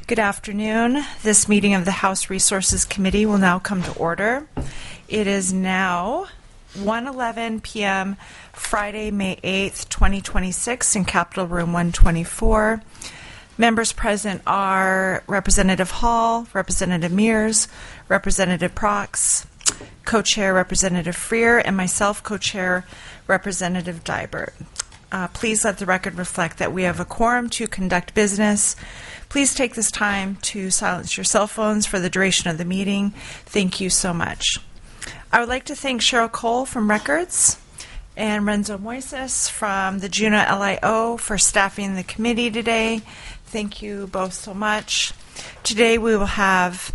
Good afternoon. This meeting of the House Resources Committee will now come to order. It is now 1:11 p.m. Friday, May 8th, 2026 in Capitol Room 124. Members present are Representative Hall, Representative Mears, Representative Prox, Co-Chair Representative Freer, and myself, Co-Chair Representative Dibert. Please let the record reflect that we have a quorum to conduct business. Please take this time to silence your cell phones for the duration of the meeting. Thank you so much. I would like to thank Cheryl Cole from Records and Renzo Moises from the Juneau LIO for staffing the committee today. Thank you both so much. Today we will have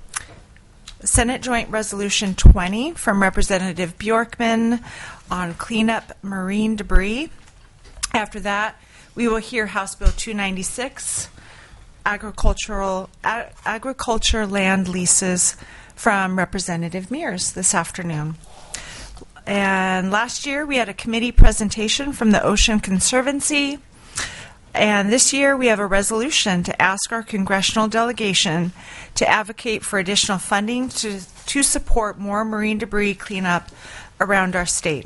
Senate Joint Resolution 20 from Representative Bjorkman on cleanup marine debris. After that, we will hear House Bill 296, agriculture land leases from Representative Mears this afternoon. And last year, we had a committee presentation from the Ocean Conservancy. And this year, we have a resolution to ask our congressional delegation to advocate for additional funding to support more marine debris cleanup around our state.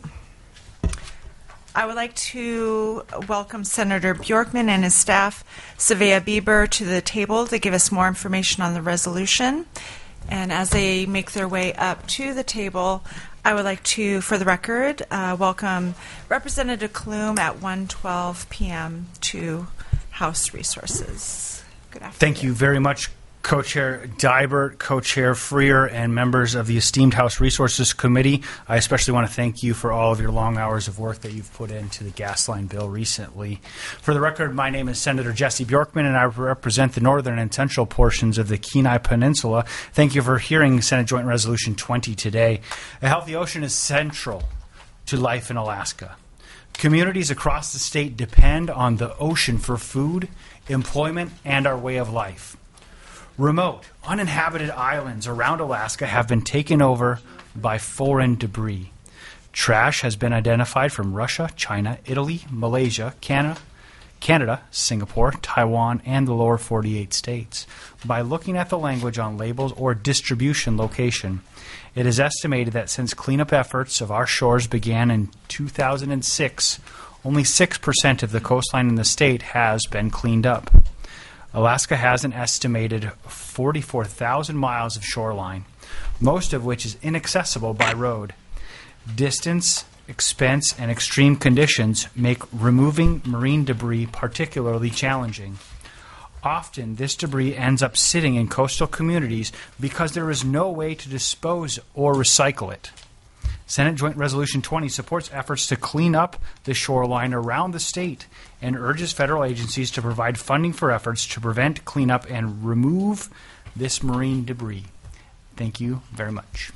I would like to welcome Senator Bjorkman and his staff, Savea Bieber, to the table to give us more information on the resolution. And as they make their way up to the table, I would like to, for the record, welcome Representative Klum at 1:12 p.m. to House Resources. Good afternoon. Thank you very much, Co-Chair Dibert, Co-Chair Freer, and members of the esteemed House Resources Committee. I especially want to thank you for all of your long hours of work that you've put into the gas line bill recently. For the record, my name is Senator Jesse Bjorkman, and I represent the northern and central portions of the Kenai Peninsula. Thank you for hearing Senate Joint Resolution 20 today. A healthy ocean is central to life in Alaska. Communities across the state depend on the ocean for food, employment, and our way of life. Remote, uninhabited islands around Alaska have been taken over by foreign debris. Trash has been identified from Russia, China, Italy, Malaysia, Canada, Singapore, Taiwan, and the lower 48 states. By looking at the language on labels or distribution location, it is estimated that since cleanup efforts of our shores began in 2006, only 6% of the coastline in the state has been cleaned up. Alaska has an estimated 44,000 miles of shoreline, most of which is inaccessible by road. Distance, expense, and extreme conditions make removing marine debris particularly challenging. Often, this debris ends up sitting in coastal communities because there is no way to dispose or recycle it. Senate Joint Resolution 20 supports efforts to clean up the shoreline around the state and urges federal agencies to provide funding for efforts to prevent, clean up, and remove this marine debris. Thank you very much.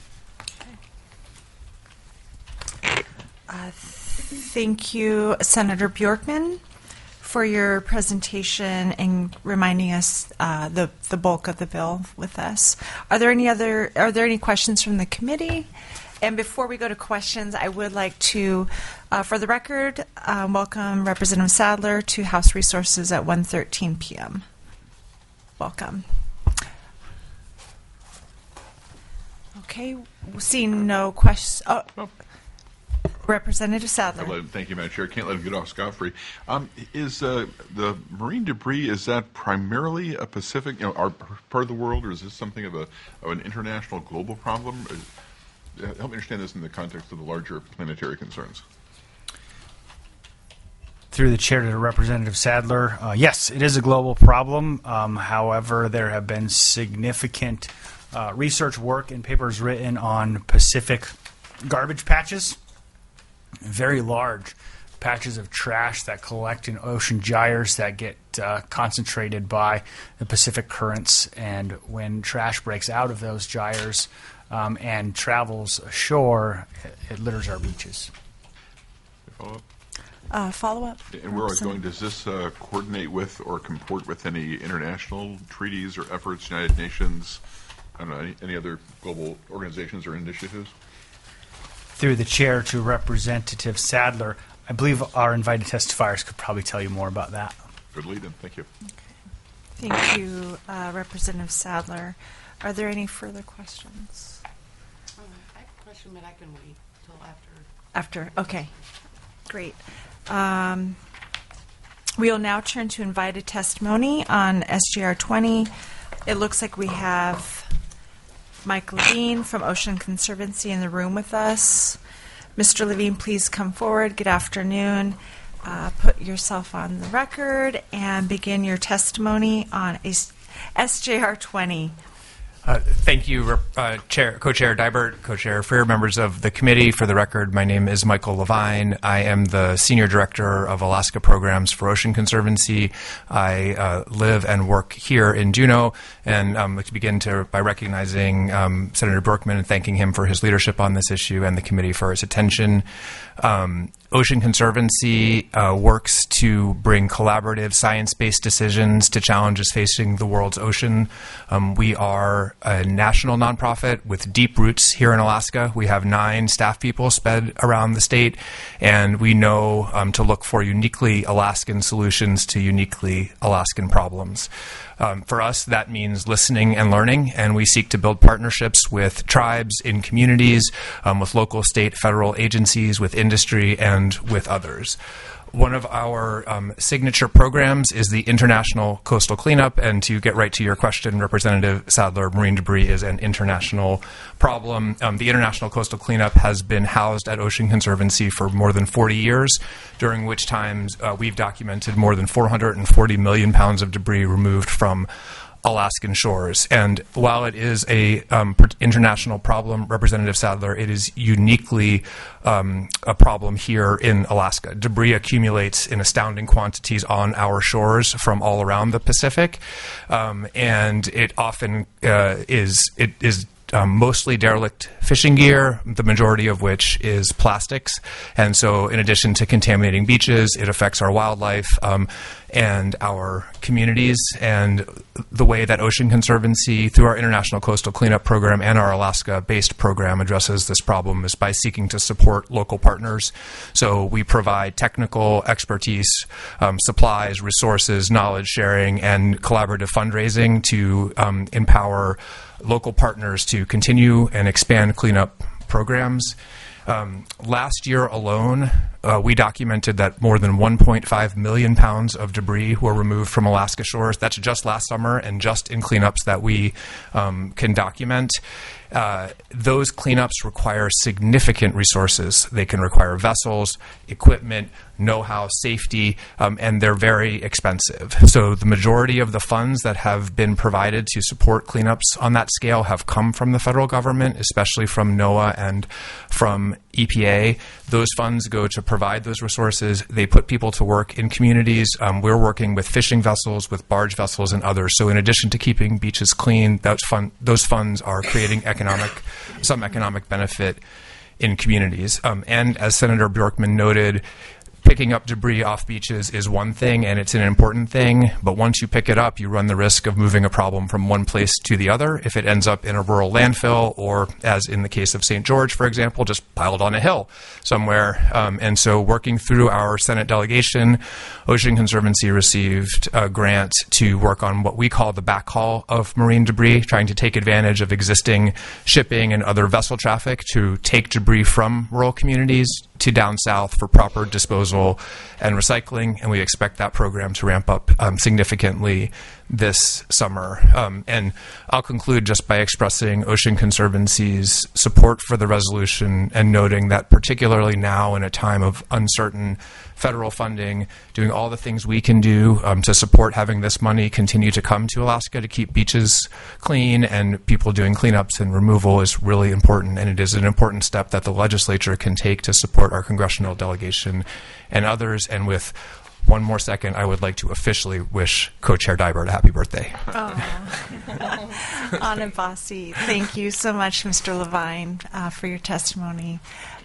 Thank you, Senator Bjorkman, for your presentation and reminding us the bulk of the bill with us. Are there any questions from the committee? And before we go to questions, I would like to, for the record, welcome Representative Sadler to House Resources at 1:13 p.m. Welcome. Okay, seeing no questions. Representative Sadler. Thank you, Madam Chair. Can't let him get off scot-free. Is the marine debris, is that primarily a Pacific, our part of the world, or is this something of an international, global problem? Help me understand this in the context of the larger planetary concerns. Through the chair to Representative Sadler, yes, it is a global problem. However, there have been significant research work and papers written on Pacific garbage patches, very large patches of trash that collect in ocean gyres that get concentrated by the Pacific currents. And when trash breaks out of those gyres and travels ashore, it litters our beaches. Follow-up? Follow-up. And where I was going, does this coordinate with or comport with any international treaties or efforts, United Nations, I don't know, any other global organizations or initiatives? Through the chair to Representative Sadler, I believe our invited testifiers could probably tell you more about that. Good lead-in. Thank you. Okay. Thank you, Representative Sadler. Are there any further questions? I have a question, but I can wait till after. After, okay, great. We will now turn to invited testimony on SGR 20. It looks like we have Mike Levine from Ocean Conservancy in the room with us. Mr. Levine, please come forward. Good afternoon. Put yourself on the record and begin your testimony on SJR 20. Thank you, Co-Chair Dibert, Co-Chair Freer, members of the committee. For the record, my name is Michael Levine. I am the Senior Director of Alaska Programs for Ocean Conservancy. I live and work here in Juneau, and I'd like to begin by recognizing Senator Bjorkman and thanking him for his leadership on this issue and the committee for its attention. Ocean Conservancy works to bring collaborative, science-based decisions to challenges facing the world's ocean. We are a national nonprofit with deep roots here in Alaska. We have 9 staff people spread around the state, and we know to look for uniquely Alaskan solutions to uniquely Alaskan problems. For us, that means listening and learning, and we seek to build partnerships with tribes in communities, with local, state, federal agencies, with industry, and with others. One of our signature programs is the International Coastal Cleanup, and to get right to your question, Representative Sadler, marine debris is an international problem. The International Coastal Cleanup has been housed at Ocean Conservancy for more than 40 years, during which times we've documented more than 440 million pounds of debris removed from Alaskan shores. And while it is a international problem, Representative Sadler, it is uniquely a problem here in Alaska. Debris accumulates in astounding quantities on our shores from all around the Pacific, and it often is mostly derelict fishing gear, the majority of which is plastics. And so in addition to contaminating beaches, it affects our wildlife and our communities. And the way that Ocean Conservancy, through our International Coastal Cleanup Program and our Alaska-based program, addresses this problem is by seeking to support local partners. So we provide technical expertise, supplies, resources, knowledge sharing, and collaborative fundraising to empower local partners to continue and expand cleanup programs. Last year alone, we documented that more than 1.5 million pounds of debris were removed from Alaska shores. That's just last summer and just in cleanups that we can document. Those cleanups require significant resources. They can require vessels, equipment, know-how, safety, and they're very expensive. So the majority of the funds that have been provided to support cleanups on that scale have come from the federal government, especially from NOAA and from EPA. Those funds go to provide those resources. They put people to work in communities. We're working with fishing vessels, with barge vessels, and others. So in addition to keeping beaches clean, those funds are creating some economic benefit in communities. And as Senator Bjorkman noted, picking up debris off beaches is one thing, and it's an important thing, but once you pick it up, you run the risk of moving a problem from one place to the other if it ends up in a rural landfill or, as in the case of St. George, for example, just piled on a hill somewhere. And so working through our Senate delegation, Ocean Conservancy received a grant to work on what we call the backhaul of marine debris, trying to take advantage of existing shipping and other vessel traffic to take debris from rural communities to down south for proper disposal and recycling, and we expect that program to ramp up significantly this summer. And I'll conclude just by expressing Ocean Conservancy's support for the resolution and noting that particularly now in a time of uncertain federal funding, doing all the things we can do to support having this money continue to come to Alaska to keep beaches clean and people doing cleanups and removal is really important, and it is an important step that the legislature can take to support our congressional delegation and others. And with one more second, I would like to officially wish Co-Chair Dibert a happy birthday. Anabasi, thank you so much, Mr. Levine, for your testimony.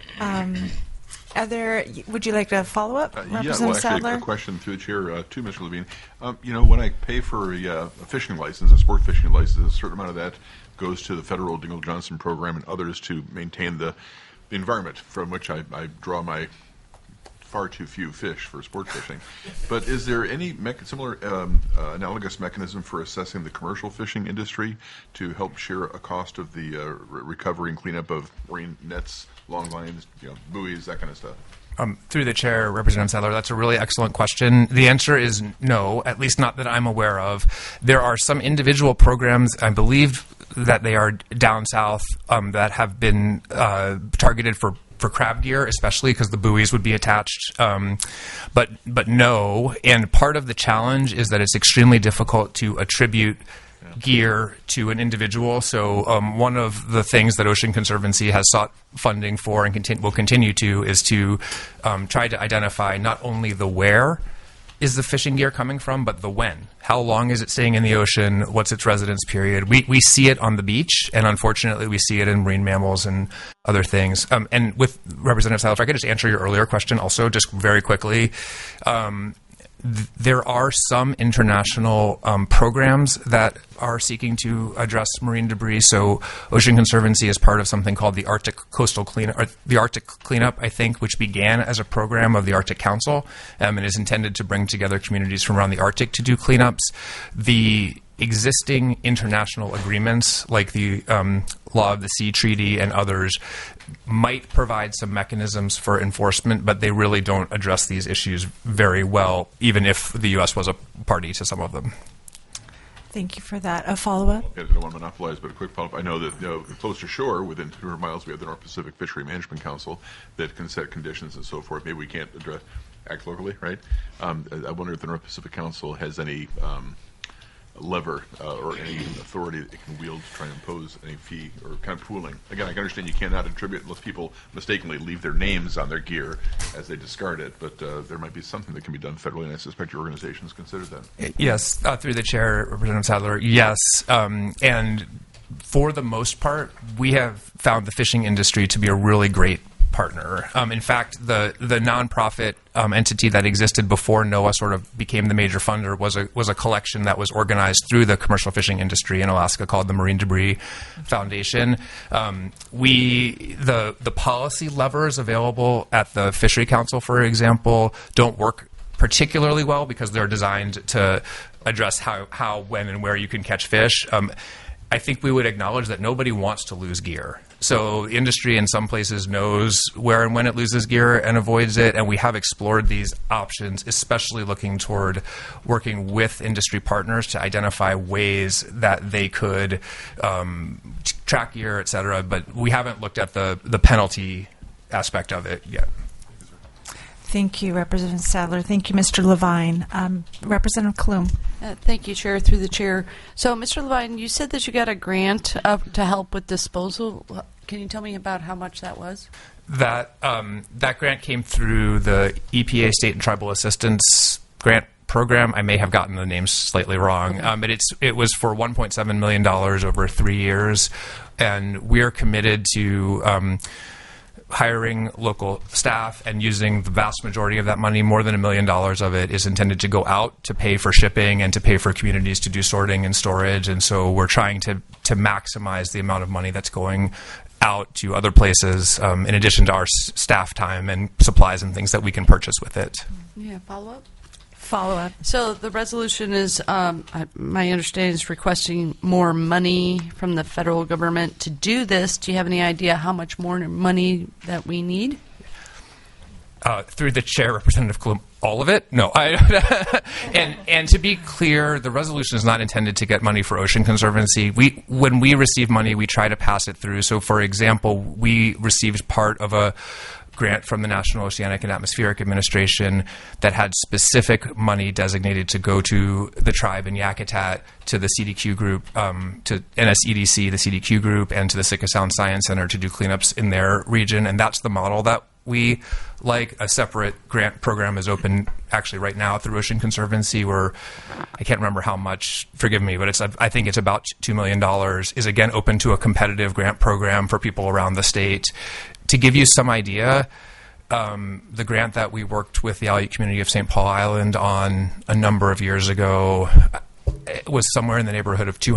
Would you like to follow up, Representative Sadler? A question through the chair to Mr. Levine. When I pay for a fishing license, a sport fishing license, a certain amount of that goes to the federal Dingell Johnson program and others to maintain the environment from which I draw my far too few fish for sport fishing. But is there any similar analogous mechanism for assessing the commercial fishing industry to help share a cost of the recovery and cleanup of marine nets, long lines, buoys, that kind of stuff? Through the chair, Representative Sadler, that's a really excellent question. The answer is no, at least not that I'm aware of. There are some individual programs, I believe that they are down south, that have been targeted for crab gear, especially because the buoys would be attached. But no, and part of the challenge is that it's extremely difficult to attribute gear to an individual. So one of the things that Ocean Conservancy has sought funding for and will continue to is to try to identify not only the where is the fishing gear coming from, but the when. How long is it staying in the ocean? What's its residence period? We see it on the beach, and unfortunately we see it in marine mammals and other things. And with Representative Sadler, if I could just answer your earlier question also just very quickly. There are some international programs that are seeking to address marine debris. So Ocean Conservancy is part of something called the Arctic Coastal Cleanup, or the Arctic Cleanup, I think, which began as a program of the Arctic Council and is intended to bring together communities from around the Arctic to do cleanups. The existing international agreements like the Law of the Sea Treaty and others might provide some mechanisms for enforcement, but they really don't address these issues very well, even if the U.S. was a party to some of them. Thank you for that. A follow-up? I don't want to monopolize, but a quick follow-up. I know that close to shore, within 200 miles, we have the North Pacific Fishery Management Council that can set conditions and so forth. Maybe we can't act locally, right? I wonder if the North Pacific Council has any lever or any authority that it can wield to try and impose any fee or kind of pooling. Again, I can understand you cannot attribute unless people mistakenly leave their names on their gear as they discard it, but there might be something that can be done federally, and I suspect your organization has considered that. Yes, through the chair, Representative Sadler, yes. And for the most part, we have found the fishing industry to be a really great partner. In fact, the nonprofit entity that existed before NOAA sort of became the major funder was a collection that was organized through the commercial fishing industry in Alaska called the Marine Debris Foundation. The policy levers available at the Fishery Council, for example, don't work particularly well because they're designed to address how, when, and where you can catch fish. I think we would acknowledge that nobody wants to lose gear. So the industry in some places knows where and when it loses gear and avoids it, and we have explored these options, especially looking toward working with industry partners to identify ways that they could track gear, et cetera, but we haven't looked at the penalty aspect of it yet. Thank you, Representative Sadler. Thank you, Mr. Levine. Representative Klum. Thank you, Chair, through the chair. So, Mr. Levine, you said that you got a grant to help with disposal. Can you tell me about how much that was? That grant came through the EPA State and Tribal Assistance Grant Program. I may have gotten the names slightly wrong, but it was for $1.7 million over 3 years, and we're committed to hiring local staff and using the vast majority of that money. More than $1 million of it is intended to go out to pay for shipping and to pay for communities to do sorting and storage. And so we're trying to maximize the amount of money that's going out to other places, in addition to our staff time and supplies and things that we can purchase with it. Yeah, follow-up? Follow-up. So the resolution is, my understanding is requesting more money from the federal government to do this. Do you have any idea how much more money that we need? Through the chair, Representative Klum, all of it? No. And to be clear, the resolution is not intended to get money for Ocean Conservancy. When we receive money, we try to pass it through. So, for example, we received part of a grant from the National Oceanic and Atmospheric Administration that had specific money designated to go to the tribe in Yakutat, to the CDQ group, to NSEDC, the CDQ group, and to the Sitka Sound Science Center to do cleanups in their region. And that's the model that we like. A separate grant program is open actually right now through Ocean Conservancy, where I can't remember how much, forgive me, but I think it's about $2 million, is again open to a competitive grant program for people around the state. To give you some idea, the grant that we worked with the Aleut community of St. Paul Island on a number of years ago, it was somewhere in the neighborhood of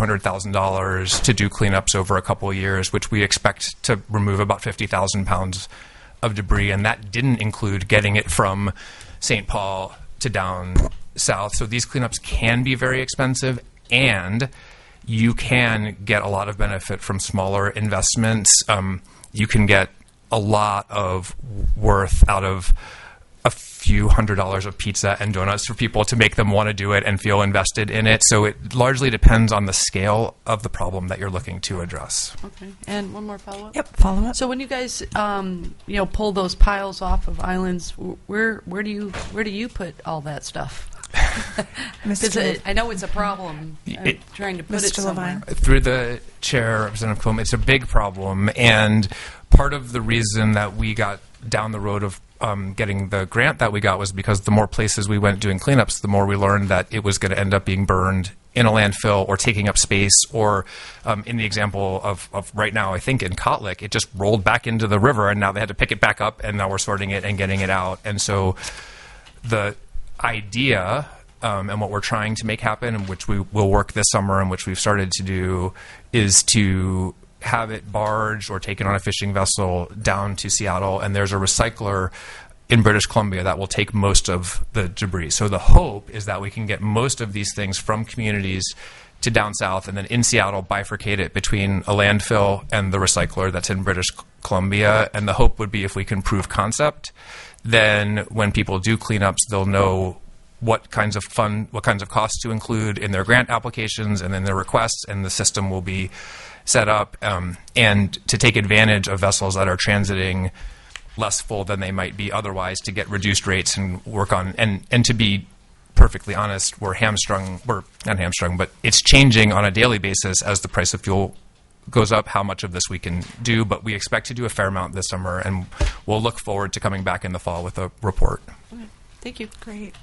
$200,000 to do cleanups over a couple of years, which we expect to remove about 50,000 pounds of debris, and that didn't include getting it from St. Paul to down south. So these cleanups can be very expensive, and you can get a lot of benefit from smaller investments. You can get a lot of worth out of a few $100s of pizza and donuts for people to make them want to do it and feel invested in it. So it largely depends on the scale of the problem that you're looking to address. Okay. And one more follow-up? Yep, follow up. So when you guys, pull those piles off of islands, where do you put all that stuff? Because I know it's a problem. Trying to put it Mr. somewhere. Levine. Through the chair, Representative Combs, it's a big problem, and part of the reason that we got down the road of getting the grant that we got was because the more places we went doing cleanups, the more we learned that it was going to end up being burned in a landfill or taking up space, or in the example of right now, I think in Kotlik, it just rolled back into the river, and now they had to pick it back up, and now we're sorting it and getting it out. And so the idea and what we're trying to make happen, and which we will work this summer and which we've started to do, is to have it barged or taken on a fishing vessel down to Seattle, and there's a recycler in British Columbia that will take most of the debris. So the hope is that we can get most of these things from communities to down south, and then in Seattle bifurcate it between a landfill and the recycler that's in British Columbia. And the hope would be, if we can prove concept, then when people do cleanups, they'll know what kinds of costs to include in their grant applications and then their requests, and the system will be set up, and to take advantage of vessels that are transiting less full than they might be otherwise, to get reduced rates and work on, and to be perfectly honest, we're not hamstrung, but it's changing on a daily basis as the price of fuel goes up, how much of this we can do. But we expect to do a fair amount this summer, and we'll look forward to coming back in the fall with a report. Okay. Thank you. Great.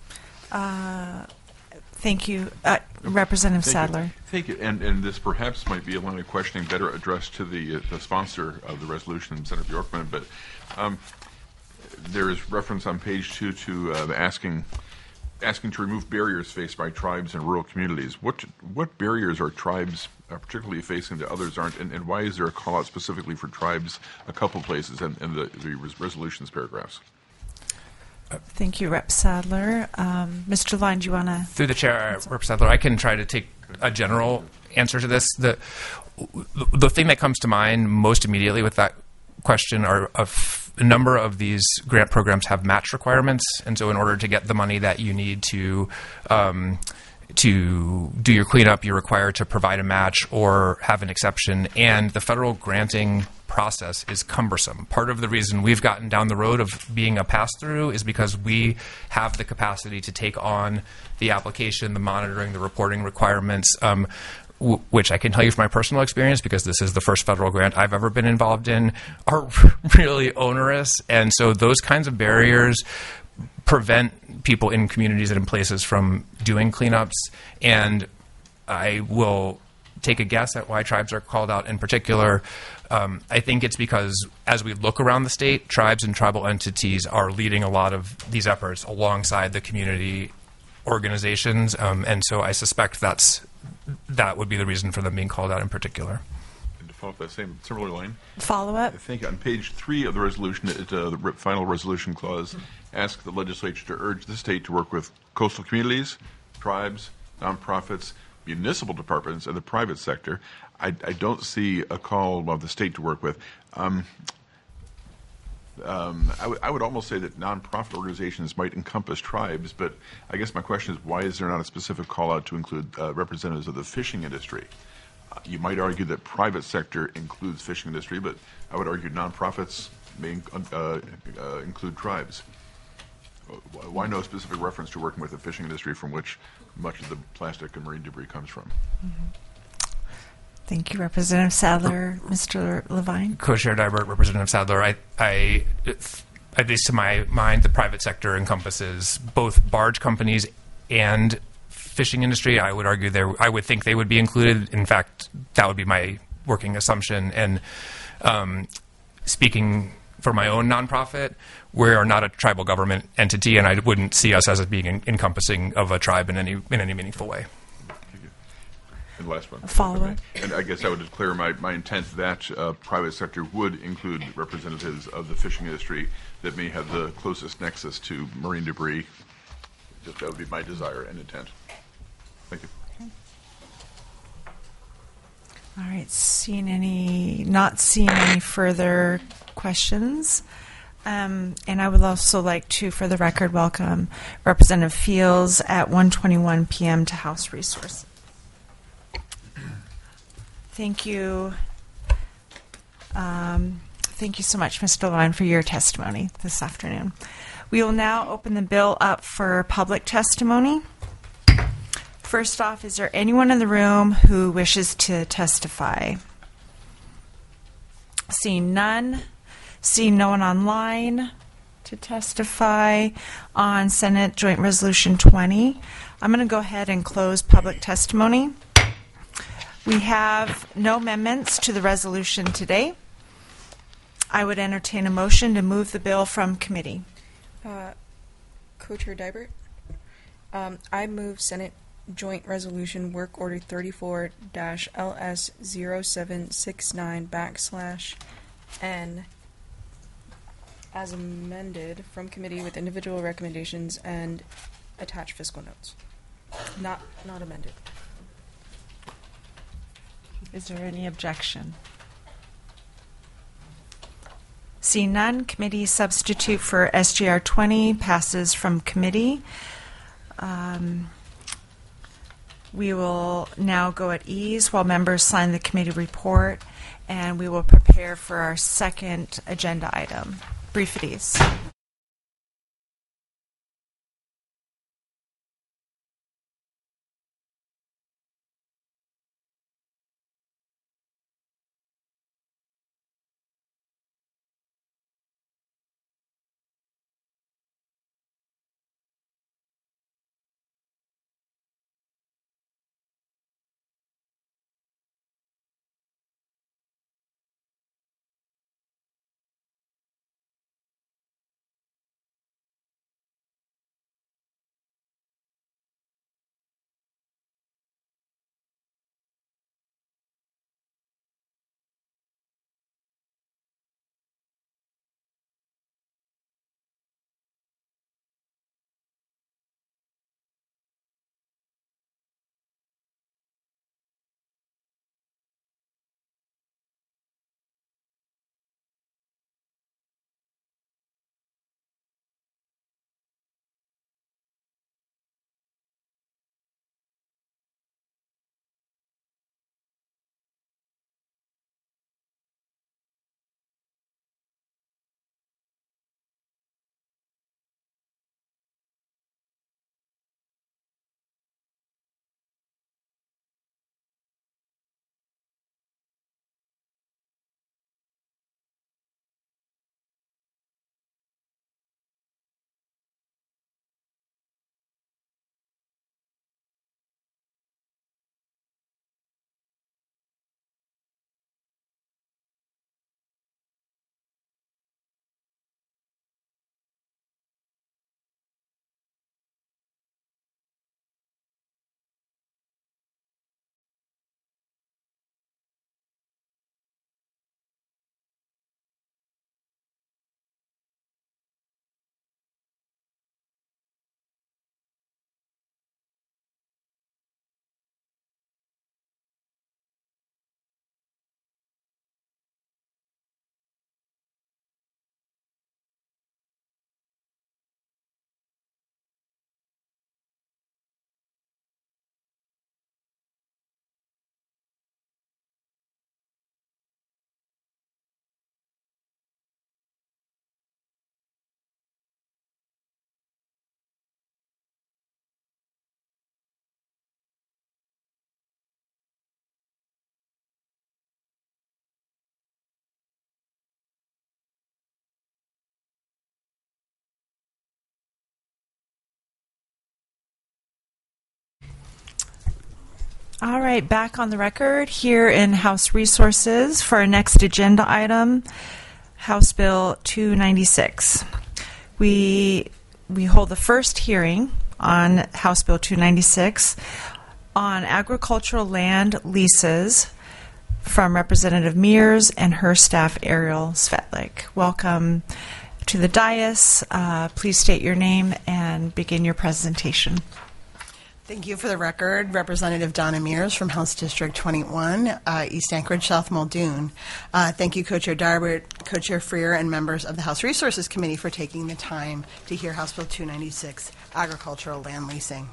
Thank you. Representative Sadler. Thank you. And this perhaps might be a line of questioning better addressed to the sponsor of the resolution, Senator Bjorkman, but there is reference on page 2 to asking to remove barriers faced by tribes and rural communities. What barriers are tribes particularly facing that others aren't, and why is there a call out specifically for tribes a couple places in the resolutions paragraphs? Thank you, Rep. Sadler. Mr. Levine, do you want to? Through the chair, Rep. Sadler, I can try to take a general answer to this. The thing that comes to mind most immediately with that question are a number of these grant programs have match requirements, and so in order to get the money that you need to do your cleanup, you're required to provide a match or have an exception, and the federal granting process is cumbersome. Part of the reason we've gotten down the road of being a pass-through is because we have the capacity to take on the application, the monitoring, the reporting requirements, which I can tell you from my personal experience, because this is the first federal grant I've ever been involved in, are really onerous. And so those kinds of barriers prevent people in communities and in places from doing cleanups. And I will take a guess at why tribes are called out in particular. I think it's because as we look around the state, tribes and tribal entities are leading a lot of these efforts alongside the community organizations. And so I suspect that would be the reason for them being called out in particular. And to follow up that same similar line, Follow up? I think on page 3 of the resolution, the final resolution clause asks the legislature to urge the state to work with coastal communities, tribes, nonprofits, municipal departments, and the private sector. I don't see a call of the state to work with. I would almost say that nonprofit organizations might encompass tribes, but I guess my question is, why is there not a specific call out to include representatives of the fishing industry? You might argue that private sector includes fishing industry, but I would argue nonprofits may include tribes. Why no specific reference to working with the fishing industry, from which much of the plastic and marine debris comes from? Thank you, Representative Sadler. Mr. Levine? Co-Chair Dybert, Representative Sadler, I, at least to my mind, the private sector encompasses both barge companies and fishing industry. I would argue I would think they would be included. In fact, that would be my working assumption. And speaking for my own nonprofit, we are not a tribal government entity, and I wouldn't see us as being encompassing of a tribe in any meaningful way. And last one. Follow-up. And I guess I would declare my intent that private sector would include representatives of the fishing industry that may have the closest nexus to marine debris. Just that would be my desire and intent. Thank you. All right, not seeing any further questions. And I would also like to, for the record, welcome Representative Fields at 1:21 p.m. to House Resources. Thank you. Thank you so much, Mr. Levine, for your testimony this afternoon. We will now open the bill up for public testimony. First off, is there anyone in the room who wishes to testify? Seeing none. Seeing no one online to testify on Senate Joint Resolution 20, I'm going to go ahead and close public testimony. We have no amendments to the resolution today. I would entertain a motion to move the bill from committee. Co-Chair Dibert, I move Senate Joint Resolution Work Order 34-LS0769/N as amended from committee with individual recommendations and attached fiscal notes. Not amended. Is there any objection? Seeing none, committee substitute for SGR 20 passes from committee. We will now go at ease while members sign the committee report, and we will prepare for our second agenda item. Brief at ease. All right, back on the record here in House Resources for our next agenda item, House Bill 296. We hold the first hearing on House Bill 296 on agricultural land leases from Representative Mears and her staff, Ariel Svetlik. Welcome to the dais. Please state your name and begin your presentation. Thank you. For the record, Representative Donna Mears from House District 21, East Anchorage, South Muldoon. Thank you, Co-Chair Darbert, Co-Chair Freer, and members of the House Resources Committee for taking the time to hear House Bill 296, Agricultural Land Leasing.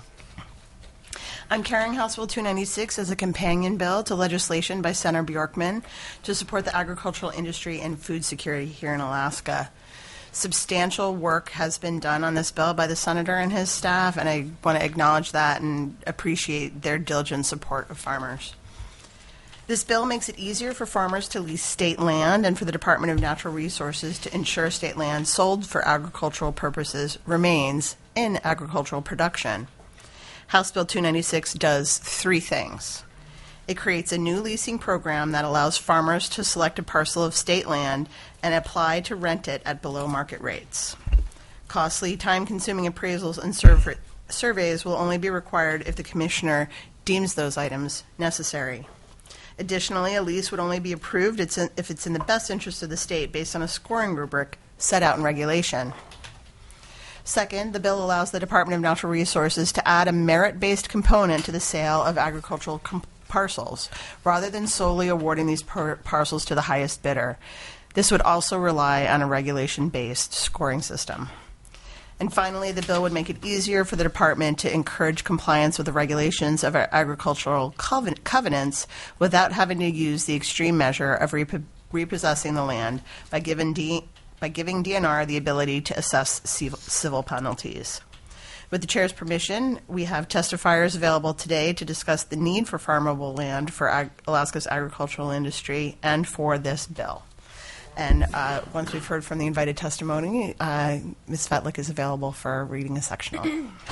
I'm carrying House Bill 296 as a companion bill to legislation by Senator Bjorkman to support the agricultural industry and food security here in Alaska. Substantial work has been done on this bill by the senator and his staff, and I want to acknowledge that and appreciate their diligent support of farmers. This bill makes it easier for farmers to lease state land and for the Department of Natural Resources to ensure state land sold for agricultural purposes remains in agricultural production. House Bill 296 does three things. It creates a new leasing program that allows farmers to select a parcel of state land and apply to rent it at below market rates. Costly, time-consuming appraisals and surveys will only be required if the commissioner deems those items necessary. Additionally, a lease would only be approved if it's in the best interest of the state based on a scoring rubric set out in regulation. Second, the bill allows the Department of Natural Resources to add a merit-based component to the sale of agricultural parcels, rather than solely awarding these parcels to the highest bidder. This would also rely on a regulation-based scoring system. And finally, the bill would make it easier for the department to encourage compliance with the regulations of our agricultural covenants without having to use the extreme measure of repossessing the land by giving DNR the ability to assess civil penalties. With the Chair's permission, we have testifiers available today to discuss the need for farmable land for Alaska's agricultural industry and for this bill. And once we've heard from the invited testimony, Ms. Svetlik is available for reading a sectional.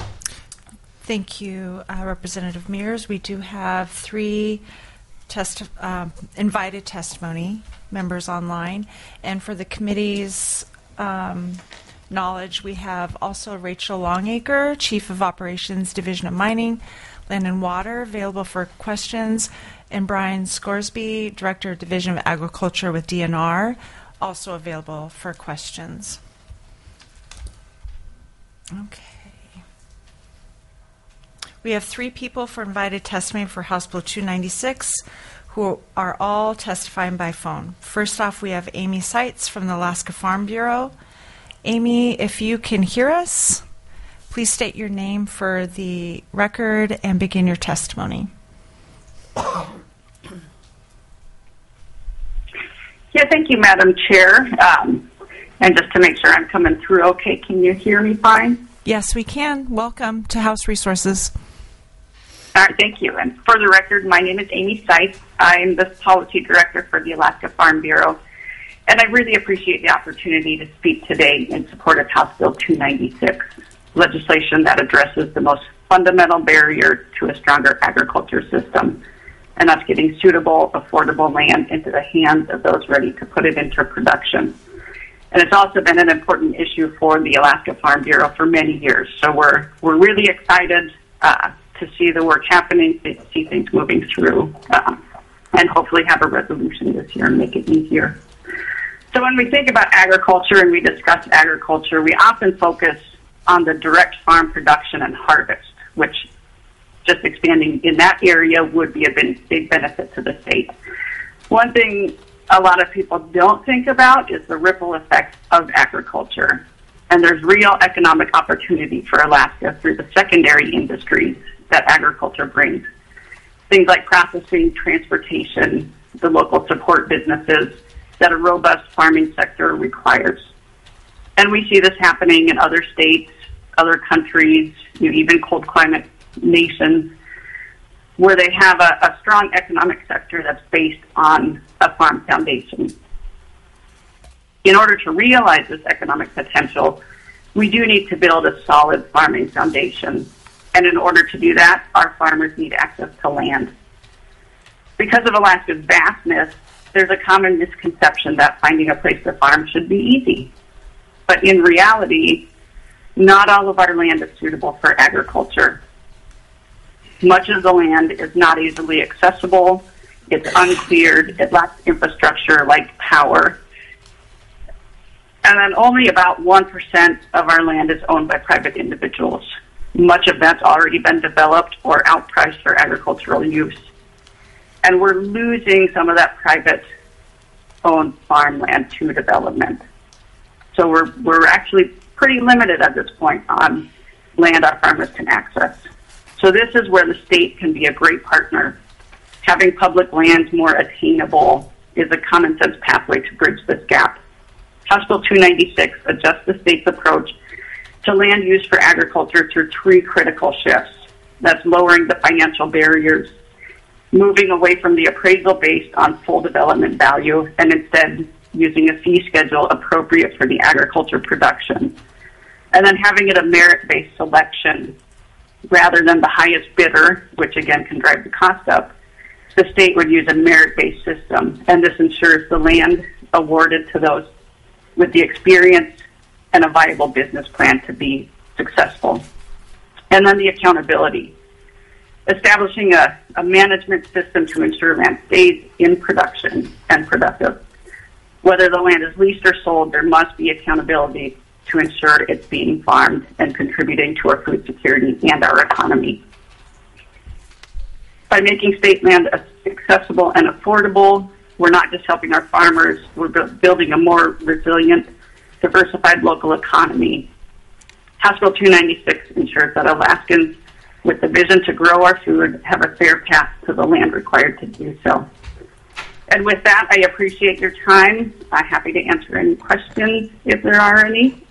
Thank you, Representative Mears. We do have three invited testimony members online. And for the committee's knowledge, we have also Rachel Longacre, Chief of Operations, Division of Mining, Land and Water, available for questions, and Brian Scoresby, Director of Division of Agriculture with DNR, also available for questions. Okay. We have three people for invited testimony for House Bill 296 who are all testifying by phone. First off, we have Amy Seitz from the Alaska Farm Bureau. Amy, if you can hear us, please state your name for the record and begin your testimony. Yeah, thank you, Madam Chair. And just to make sure I'm coming through okay, can you hear me fine? Yes, we can. Welcome to House Resources. All right, thank you. And for the record, my name is Amy Seitz. I'm the Policy Director for the Alaska Farm Bureau. And I really appreciate the opportunity to speak today in support of House Bill 296, legislation that addresses the most fundamental barrier to a stronger agriculture system, and that's getting suitable, affordable land into the hands of those ready to put it into production. And it's also been an important issue for the Alaska Farm Bureau for many years. So we're really excited to see the work happening, to see things moving through, and hopefully have a resolution this year and make it easier. So when we think about agriculture and we discuss agriculture, we often focus on the direct farm production and harvest, which just expanding in that area would be a big benefit to the state. One thing a lot of people don't think about is the ripple effect of agriculture. And there's real economic opportunity for Alaska through the secondary industries that agriculture brings. Things like processing, transportation, the local support businesses that a robust farming sector requires. And we see this happening in other states, other countries, even cold climate nations, where they have a strong economic sector that's based on a farm foundation. In order to realize this economic potential, we do need to build a solid farming foundation. And in order to do that, our farmers need access to land. Because of Alaska's vastness, there's a common misconception that finding a place to farm should be easy. But in reality, not all of our land is suitable for agriculture. Much of the land is not easily accessible, it's uncleared, it lacks infrastructure like power. And then only about 1% of our land is owned by private individuals. Much of that's already been developed or outpriced for agricultural use. And we're losing some of that private-owned farmland to development. So we're actually pretty limited at this point on land our farmers can access. So this is where the state can be a great partner. Having public lands more attainable is a common sense pathway to bridge this gap. House Bill 296 adjusts the state's approach to land use for agriculture through 3 critical shifts. That's lowering the financial barriers, moving away from the appraisal based on full development value, and instead using a fee schedule appropriate for the agriculture production. And then having it a merit-based selection rather than the highest bidder, which again can drive the cost up. The state would use a merit-based system, and this ensures the land awarded to those with the experience and a viable business plan to be successful. And then the accountability. Establishing a management system to ensure land stays in production and productive. Whether the land is leased or sold, there must be accountability to ensure it's being farmed and contributing to our food security and our economy. By making state land accessible and affordable, we're not just helping our farmers, we're building a more resilient, diversified local economy. House Bill 296 ensures that Alaskans with the vision to grow our food have a fair path to the land required to do so. And with that, I appreciate your time. I'm happy to answer any questions if there are any.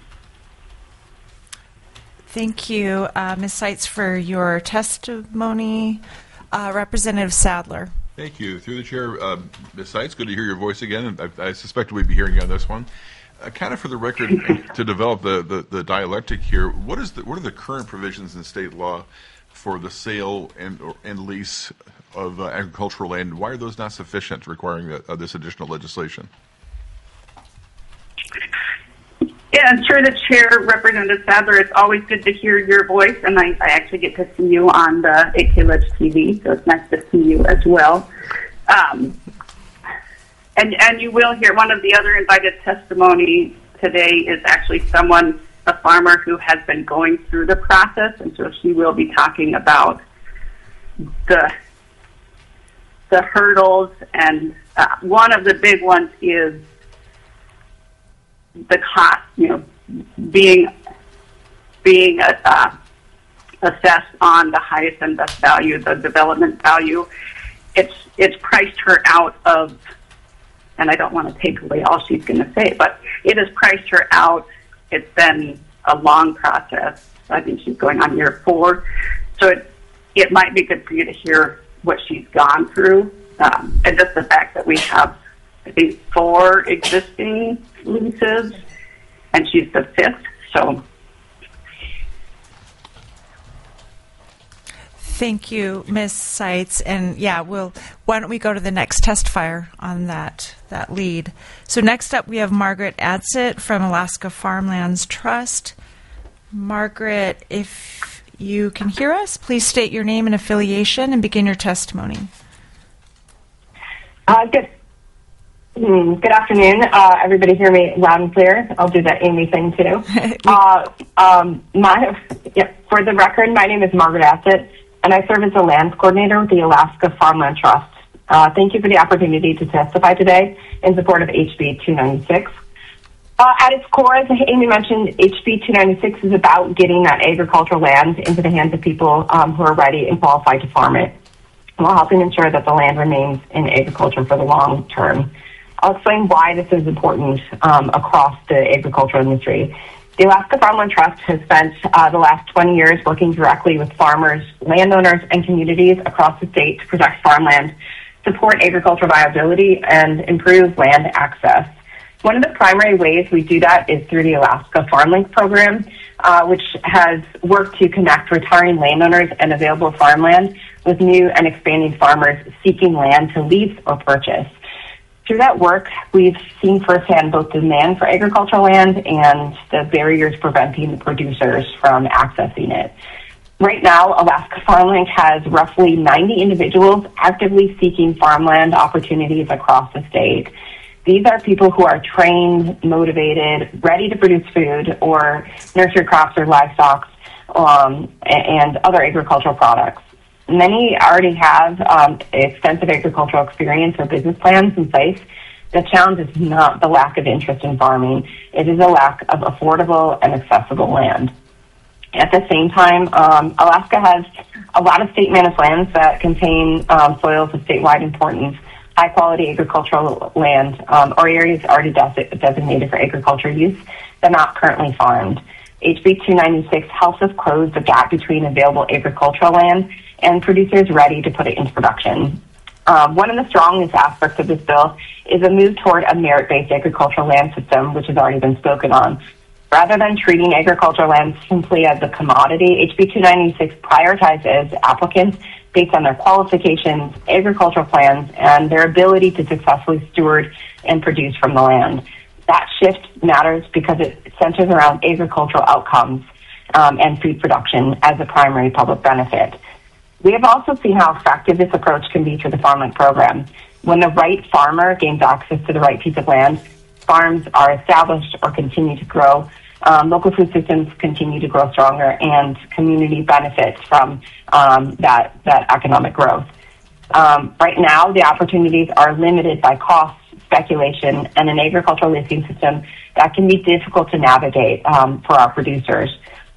Thank you, Ms. Seitz, for your testimony. Representative Sadler. Thank you. Through the chair, Ms. Seitz, good to hear your voice again. I suspect we'd be hearing you on this one. Kind of for the record, to develop the dialectic here, what are the current provisions in state law for the sale and lease of agricultural land? Why are those not sufficient, requiring this additional legislation? Yeah, I'm sure the chair, Representative Sadler, it's always good to hear your voice, and I actually get to see you on the AKLEG TV, so it's nice to see you as well. And you will hear one of the other invited testimony today is actually a farmer who has been going through the process, and so she will be talking about the hurdles, and one of the big ones is the cost, being assessed on the highest and best value, the development value. It's priced her out of, and I don't want to take away all she's going to say, but it has priced her out. It's been a long process. I think she's going on year 4. So it might be good for you to hear what she's gone through. And just the fact that we have, I think, 4 existing leases, and she's the 5th. So, thank you, Ms. Seitz. And yeah, why don't we go to the next testifier on that lead? So next up, we have Margaret Adsit from Alaska Farmlands Trust. Margaret, if you can hear us, please state your name and affiliation and begin your testimony. Good afternoon. Everybody hear me loud and clear? I'll do that Amy thing too. For the record, my name is Margaret Adsit, and I serve as the lands coordinator with the Alaska Farmland Trust. Thank you for the opportunity to testify today in support of HB 296. At its core, as Amy mentioned, HB 296 is about getting that agricultural land into the hands of people who are ready and qualified to farm it, while helping ensure that the land remains in agriculture for the long term. I'll explain why this is important across the agricultural industry. The Alaska Farmland Trust has spent the last 20 years working directly with farmers, landowners, and communities across the state to protect farmland, support agricultural viability, and improve land access. One of the primary ways we do that is through the Alaska FarmLink program, which has worked to connect retiring landowners and available farmland with new and expanding farmers seeking land to lease or purchase. Through that work, we've seen firsthand both the demand for agricultural land and the barriers preventing the producers from accessing it. Right now, Alaska Farmland has roughly 90 individuals actively seeking farmland opportunities across the state. These are people who are trained, motivated, ready to produce food or nurture crops or livestock and other agricultural products. Many already have extensive agricultural experience or business plans in place. The challenge is not the lack of interest in farming. It is a lack of affordable and accessible land. At the same time, Alaska has a lot of state-managed lands that contain soils of statewide importance, high-quality agricultural land, or areas already designated for agriculture use that are not currently farmed. HB 296 helps us close the gap between available agricultural land and producers ready to put it into production. One of the strongest aspects of this bill is a move toward a merit-based agricultural land system, which has already been spoken on. Rather than treating agricultural land simply as a commodity, HB 296 prioritizes applicants based on their qualifications, agricultural plans, and their ability to successfully steward and produce from the land. That shift matters because it centers around agricultural outcomes and food production as a primary public benefit. We have also seen how effective this approach can be through the Farmland program. When the right farmer gains access to the right piece of land, farms are established or continue to grow, local food systems continue to grow stronger, and community benefits from that economic growth. Right now, the opportunities are limited by cost, speculation, and an agricultural leasing system that can be difficult to navigate for our producers.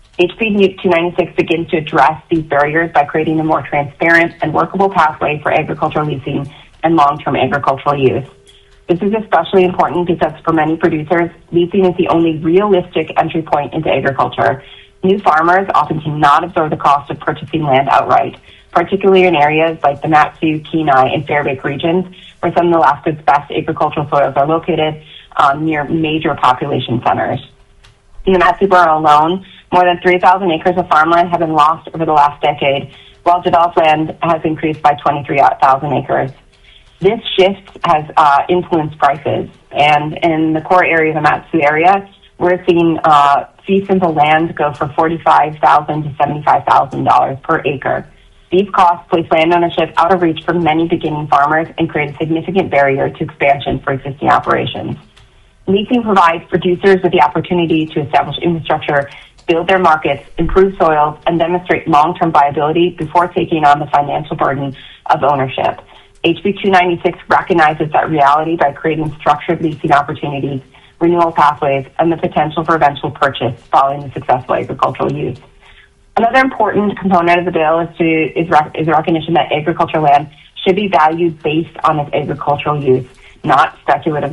HB 296 begins to address these barriers by creating a more transparent and workable pathway for agricultural leasing and long-term agricultural use. This is especially important because for many producers, leasing is the only realistic entry point into agriculture. New farmers often cannot absorb the cost of purchasing land outright, particularly in areas like the Mat-Su, Kenai, and Fairbanks regions, where some of Alaska's best agricultural soils are located near major population centers. In the Mat-Su borough alone, more than 3,000 acres of farmland have been lost over the last decade, while developed land has increased by 23,000 acres. This shift has influenced prices, and in the core area of the Mat-Su area, we're seeing fee simple land go for $45,000 to $75,000 per acre. These costs place land ownership out of reach for many beginning farmers and create a significant barrier to expansion for existing operations. Leasing provides producers with the opportunity to establish infrastructure, build their markets, improve soils, and demonstrate long-term viability before taking on the financial burden of ownership. HB 296 recognizes that reality by creating structured leasing opportunities, renewal pathways, and the potential for eventual purchase following the successful agricultural use. Another important component of the bill is the recognition that agricultural land should be valued based on its agricultural use, not speculative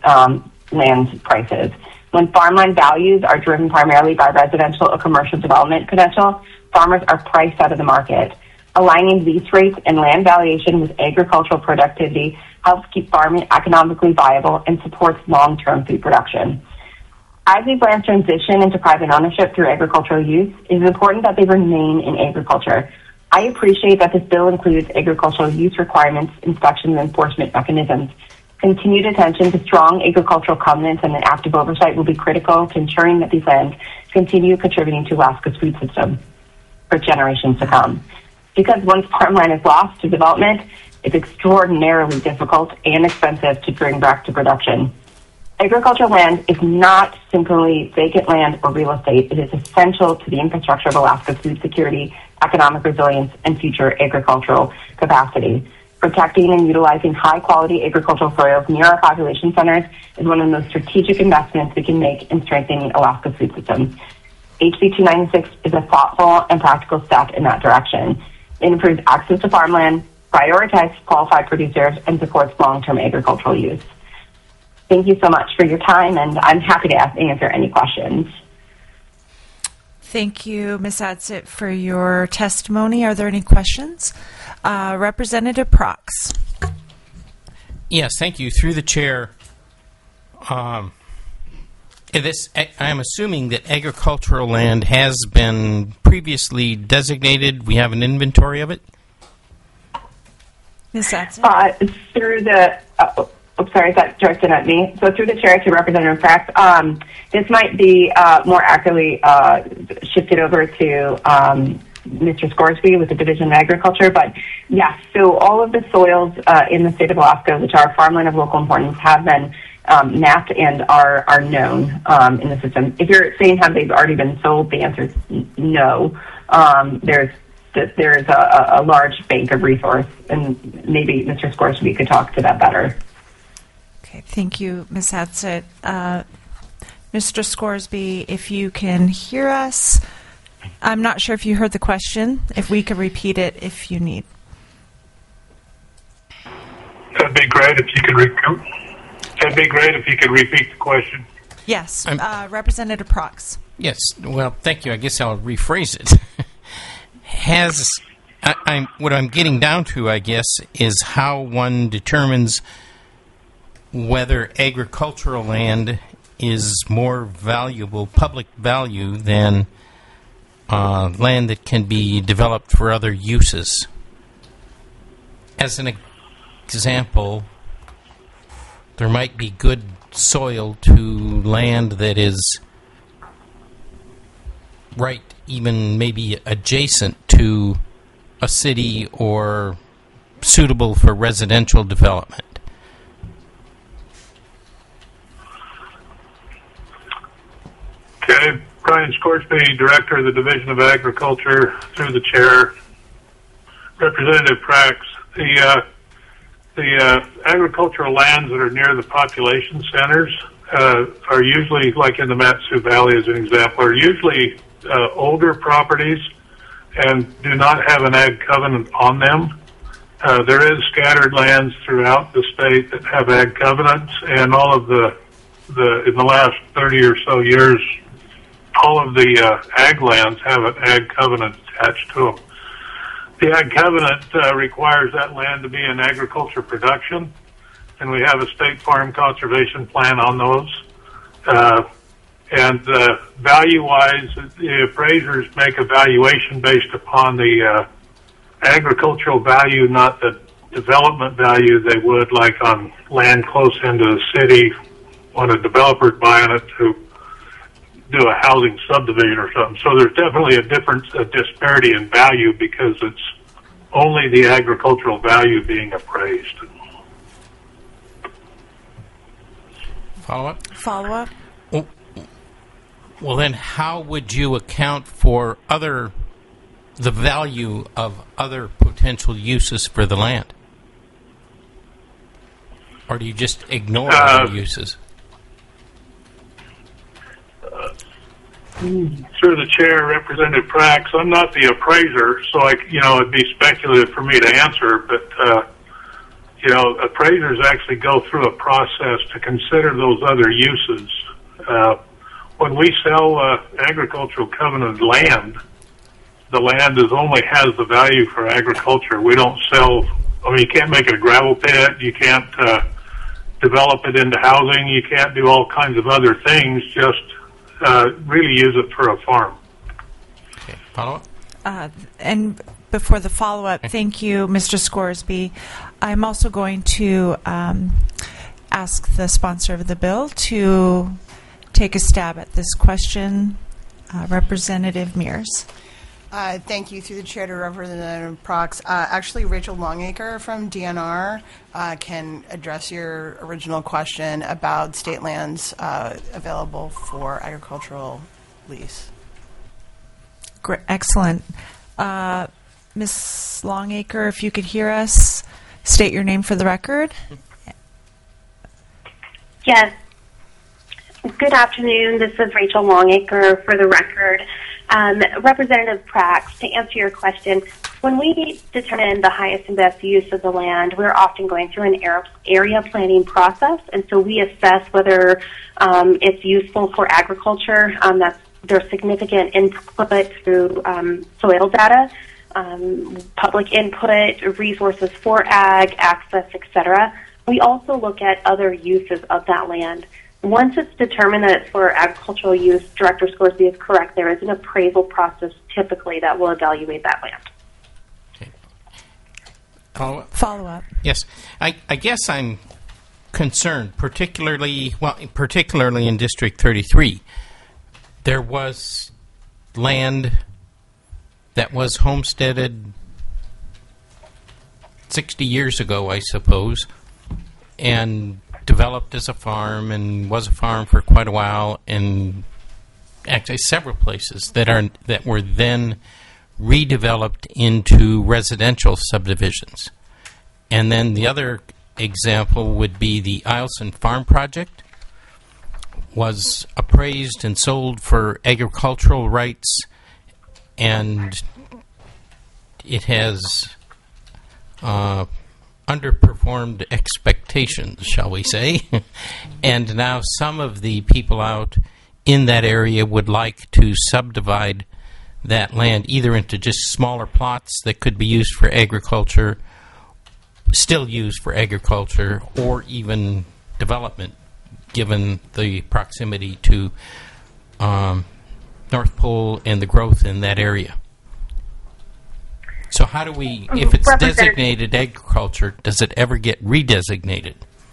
land prices. When farmland values are driven primarily by residential or commercial development potential, farmers are priced out of the market. Aligning lease rates and land valuation with agricultural productivity helps keep farming economically viable and supports long-term food production. As these lands transition into private ownership through agricultural use, it is important that they remain in agriculture. I appreciate that this bill includes agricultural use requirements, inspections, and enforcement mechanisms. Continued attention to strong agricultural covenants and an active oversight will be critical to ensuring that these lands continue contributing to Alaska's food system for generations to come. Because once farmland is lost to development, it's extraordinarily difficult and expensive to bring back to production. Agricultural land is not simply vacant land or real estate. It is essential to the infrastructure of Alaska's food security, economic resilience, and future agricultural capacity. Protecting and utilizing high-quality agricultural soils near our population centers is one of the most strategic investments we can make in strengthening Alaska's food system. HB 296 is a thoughtful and practical step in that direction. It improves access to farmland, prioritizes qualified producers, and supports long-term agricultural use. Thank you so much for your time, and I'm happy to answer any questions. Thank you, Ms. Adsit, for your testimony. Are there any questions? Representative Prox. Yes, thank you. Through the chair, I am assuming that agricultural land has been previously designated. We have an inventory of it? Ms. Adsit? Through the... sorry, is that directed at me? So through the chair to Representative Prax, this might be more accurately shifted over to Mr. Scoresby with the Division of Agriculture. But yes, so all of the soils in the state of Alaska, which are farmland of local importance, have been mapped and are known in the system. If you're saying have they already been sold, the answer is no. There is a large bank of resource, and maybe Mr. Scoresby could talk to that better. Okay, thank you, Ms. Hatsett. Mr. Scoresby, if you can hear us, I'm not sure if you heard the question. If we could repeat it if you need. That'd be great if you could repeat the question. Yes, Representative Prox. Yes, well, thank you. I guess I'll rephrase it. What I'm getting down to, I guess, is how one determines whether agricultural land is more valuable, public value, than land that can be developed for other uses. As an example, there might be good soil to land that is right, even maybe adjacent to a city or suitable for residential development. Okay, Brian Scoresby, Director of the Division of Agriculture, through the chair. Representative Prax, the agricultural lands that are near the population centers are usually, like in the Mat-Su Valley as an example, are usually older properties and do not have an ag covenant on them. There is scattered lands throughout the state that have ag covenants, and all of in the last 30 or so years, all of the ag lands have an ag covenant attached to them. The ag covenant requires that land to be in agriculture production, and we have a state farm conservation plan on those. And value-wise, the appraisers make a valuation based upon the agricultural value, not the development value they would like on land close into the city when a developer's buying it to do a housing subdivision or something. So there's definitely a disparity in value because it's only the agricultural value being appraised. Follow-up? Follow-up? Well, then how would you account for the value of other potential uses for the land? Or do you just ignore other uses? Through the chair, Representative Prax, I'm not the appraiser, so it'd be speculative for me to answer, but appraisers actually go through a process to consider those other uses. When we sell agricultural covenant land, the land only has the value for agriculture. We don't sell. You can't make it a gravel pit. You can't develop it into housing. You can't do all kinds of other things. Just really use it for a farm. Okay. Follow-up? And before the follow-up, thank you, Mr. Scoresby. I'm also going to ask the sponsor of the bill to take a stab at this question. Representative Mears. Thank you. Through the chair to Representative Prox. Actually, Rachel Longacre from DNR can address your original question about state lands available for agricultural lease. Great, excellent. Ms. Longacre, if you could hear us, state your name for the record. Yes. Good afternoon. This is Rachel Longacre for the record. Representative Prax, to answer your question, when we determine the highest and best use of the land, we're often going through an area planning process, and so we assess whether it's useful for agriculture. There's significant input through soil data, public input, resources for ag, access, etc. We also look at other uses of that land. Once it's determined that it's for agricultural use, Director Scoresby is correct. There is an appraisal process typically that will evaluate that land. Okay. Follow-up? Follow-up. Yes. I guess I'm concerned, particularly in District 33. There was land that was homesteaded 60 years ago, I suppose, and developed as a farm and was a farm for quite a while, and actually several places that were then redeveloped into residential subdivisions. And then the other example would be the Eielson Farm Project, was appraised and sold for agricultural rights, and it has underperformed expectations, shall we say. And now some of the people out in that area would like to subdivide that land either into just smaller plots that could be used for agriculture, still used for agriculture, or even development, given the proximity to North Pole and the growth in that area. So how do we, if it's designated agriculture, does it ever get redesignated?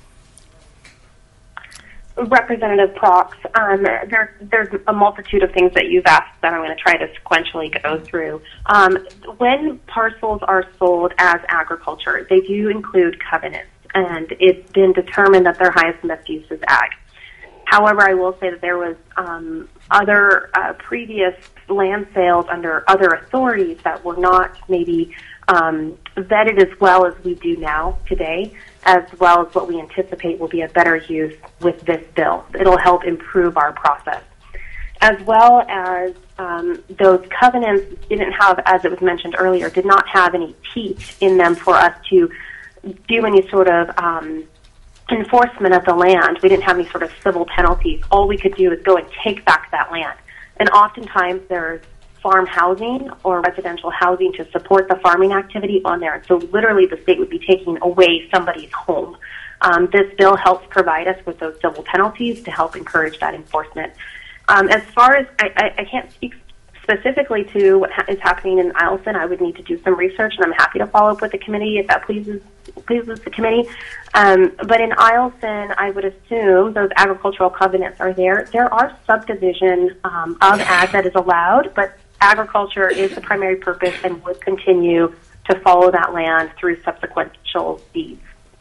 Representative Prox, there's a multitude of things that you've asked that I'm going to try to sequentially go through. When parcels are sold as agriculture, they do include covenants, and it's been determined that their highest and best use is ag. However, I will say that there was other previous land sales under other authorities that were not maybe vetted as well as we do now today, as well as what we anticipate will be a better use with this bill. It'll help improve our process. As well as those covenants didn't have, as it was mentioned earlier, did not have any teeth in them for us to do any sort of enforcement of the land. We didn't have any sort of civil penalties. All we could do is go and take back that land. And oftentimes there's farm housing or residential housing to support the farming activity on there. So literally the state would be taking away somebody's home. This bill helps provide us with those civil penalties to help encourage that enforcement. As far as, I can't speak specifically to what is happening in Eielson. I would need to do some research, and I'm happy to follow up with the committee if that pleases the committee. But in Eielson, I would assume those agricultural covenants are there. There are subdivision of ag that is allowed, but agriculture is the primary purpose and would continue to follow that land through subsequential deeds.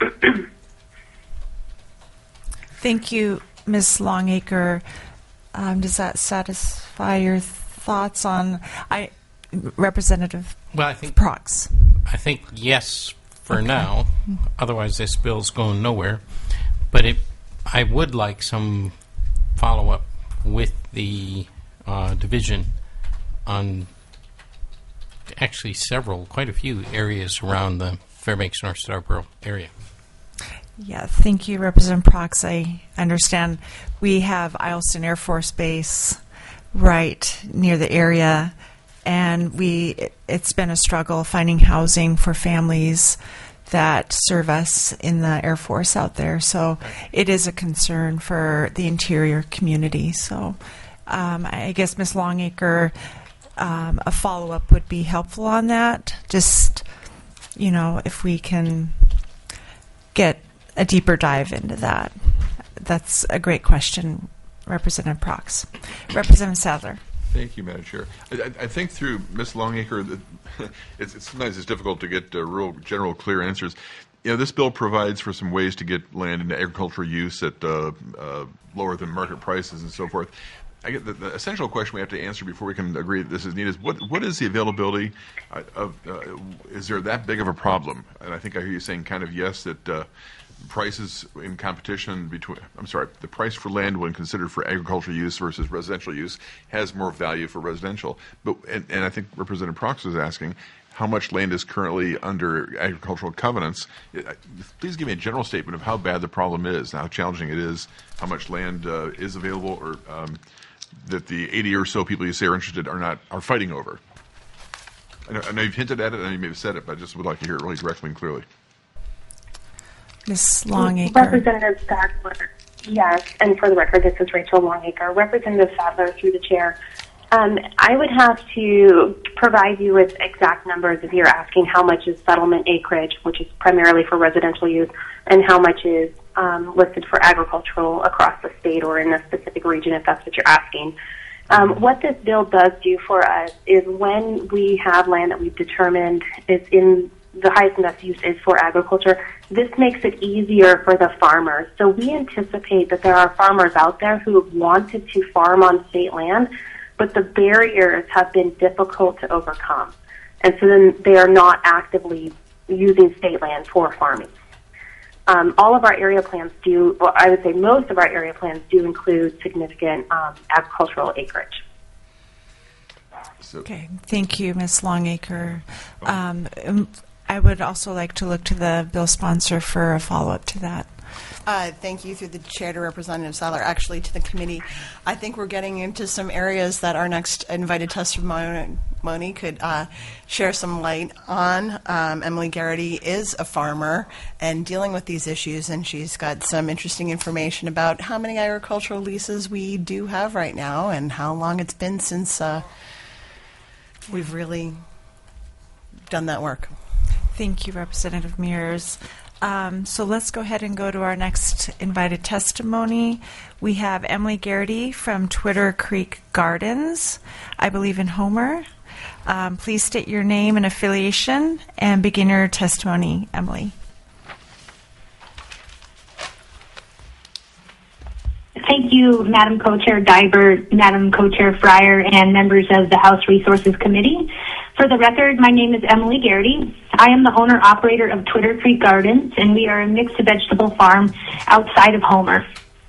Thank you, Ms. Longacre. Does that satisfy your thoughts on Representative Prox? I think yes for now. Otherwise, this bill's going nowhere. But I would like some follow-up with the division on actually quite a few areas around the Fairbanks North Starborough area. Yeah, thank you, Representative Prox. I understand we have Eielson Air Force Base right near the area, and it's been a struggle finding housing for families that serve us in the Air Force out there. So it is a concern for the interior community. So I guess, Ms. Longacre, a follow-up would be helpful on that. Just, if we can get a deeper dive into that. That's a great question, Representative Prox. Representative Sadler. Thank you, Madam Chair. I think through Ms. Longacre, sometimes it's difficult to get real general, clear answers. This bill provides for some ways to get land into agricultural use at lower than market prices and so forth. I get the essential question we have to answer before we can agree that this is needed is what is the availability of, is there that big of a problem? And I think I hear you saying kind of yes, that prices in competition the price for land when considered for agricultural use versus residential use has more value for residential. But and I think Representative Prox was asking how much land is currently under agricultural covenants. Please give me a general statement of how bad the problem is, how challenging it is, how much land is available, or that the 80 or so people you say are interested are fighting over. I know you've hinted at it, and you may have said it, but I just would like to hear it really directly and clearly. Ms. Longacre. Representative Sadler, yes, and for the record, this is Rachel Longacre. Representative Sadler, through the chair. I would have to provide you with exact numbers if you're asking how much is settlement acreage, which is primarily for residential use, and how much is listed for agricultural across the state or in a specific region, if that's what you're asking. What this bill does do for us is when we have land that we've determined is in the highest and best use is for agriculture, this makes it easier for the farmers. So we anticipate that there are farmers out there who have wanted to farm on state land, but the barriers have been difficult to overcome. And so then they are not actively using state land for farming. All of our area plans do, well, I would say most of our area plans do include significant agricultural acreage. Okay, thank you, Ms. Longacre. I would also like to look to the bill sponsor for a follow-up to that. Thank you through the chair to Representative Seiler, actually to the committee. I think we're getting into some areas that our next invited testimony could share some light on. Emily Garrity is a farmer and dealing with these issues, and she's got some interesting information about how many agricultural leases we do have right now and how long it's been since we've really done that work. Thank you, Representative Mears. So let's go ahead and go to our next invited testimony. We have Emily Garrity from Twitter Creek Gardens, I believe in Homer. Please state your name and affiliation and begin your testimony, Emily. Thank you, Madam Co-Chair Dibert, Madam Co-Chair Fryer, and members of the House Resources Committee. For the record, my name is Emily Garrity. I am the owner-operator of Twitter Creek Gardens, and we are a mixed vegetable farm outside of Homer.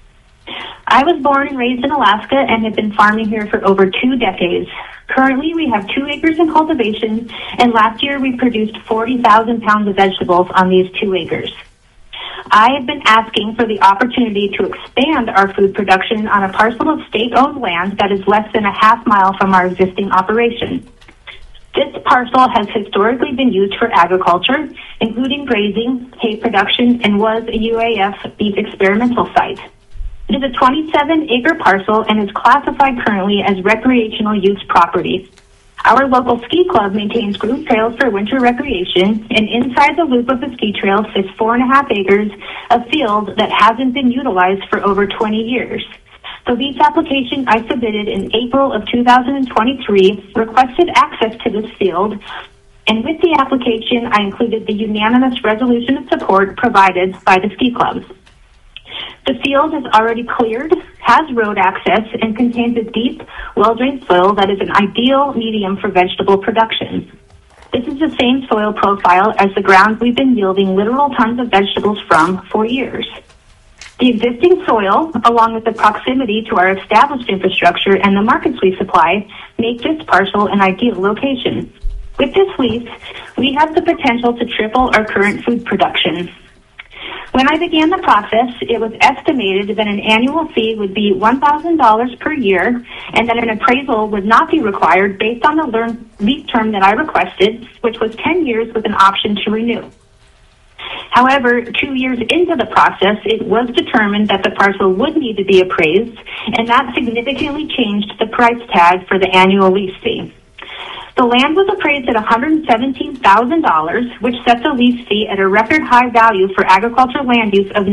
I was born and raised in Alaska and have been farming here for over 2 decades. Currently, we have 2 acres in cultivation, and last year we produced 40,000 pounds of vegetables on these 2 acres. I have been asking for the opportunity to expand our food production on a parcel of state-owned land that is less than a half mile from our existing operation. This parcel has historically been used for agriculture, including grazing, hay production, and was a UAF beef experimental site. It is a 27-acre parcel and is classified currently as recreational use property. Our local ski club maintains group trails for winter recreation, and inside the loop of the ski trail sits 4.5 acres of field that hasn't been utilized for over 20 years. The lease application I submitted in April of 2023 requested access to this field, and with the application I included the unanimous resolution of support provided by the ski club. The field is already cleared, has road access, and contains a deep, well-drained soil that is an ideal medium for vegetable production. This is the same soil profile as the ground we've been yielding literal tons of vegetables from for years. The existing soil, along with the proximity to our established infrastructure and the markets we supply, make this parcel an ideal location. With this lease, we have the potential to triple our current food production. When I began the process, it was estimated that an annual fee would be $1,000 per year and that an appraisal would not be required based on the lease term that I requested, which was 10 years with an option to renew. However, 2 years into the process, it was determined that the parcel would need to be appraised, and that significantly changed the price tag for the annual lease fee. The land was appraised at $117,000, which set the lease fee at a record high value for agricultural land use of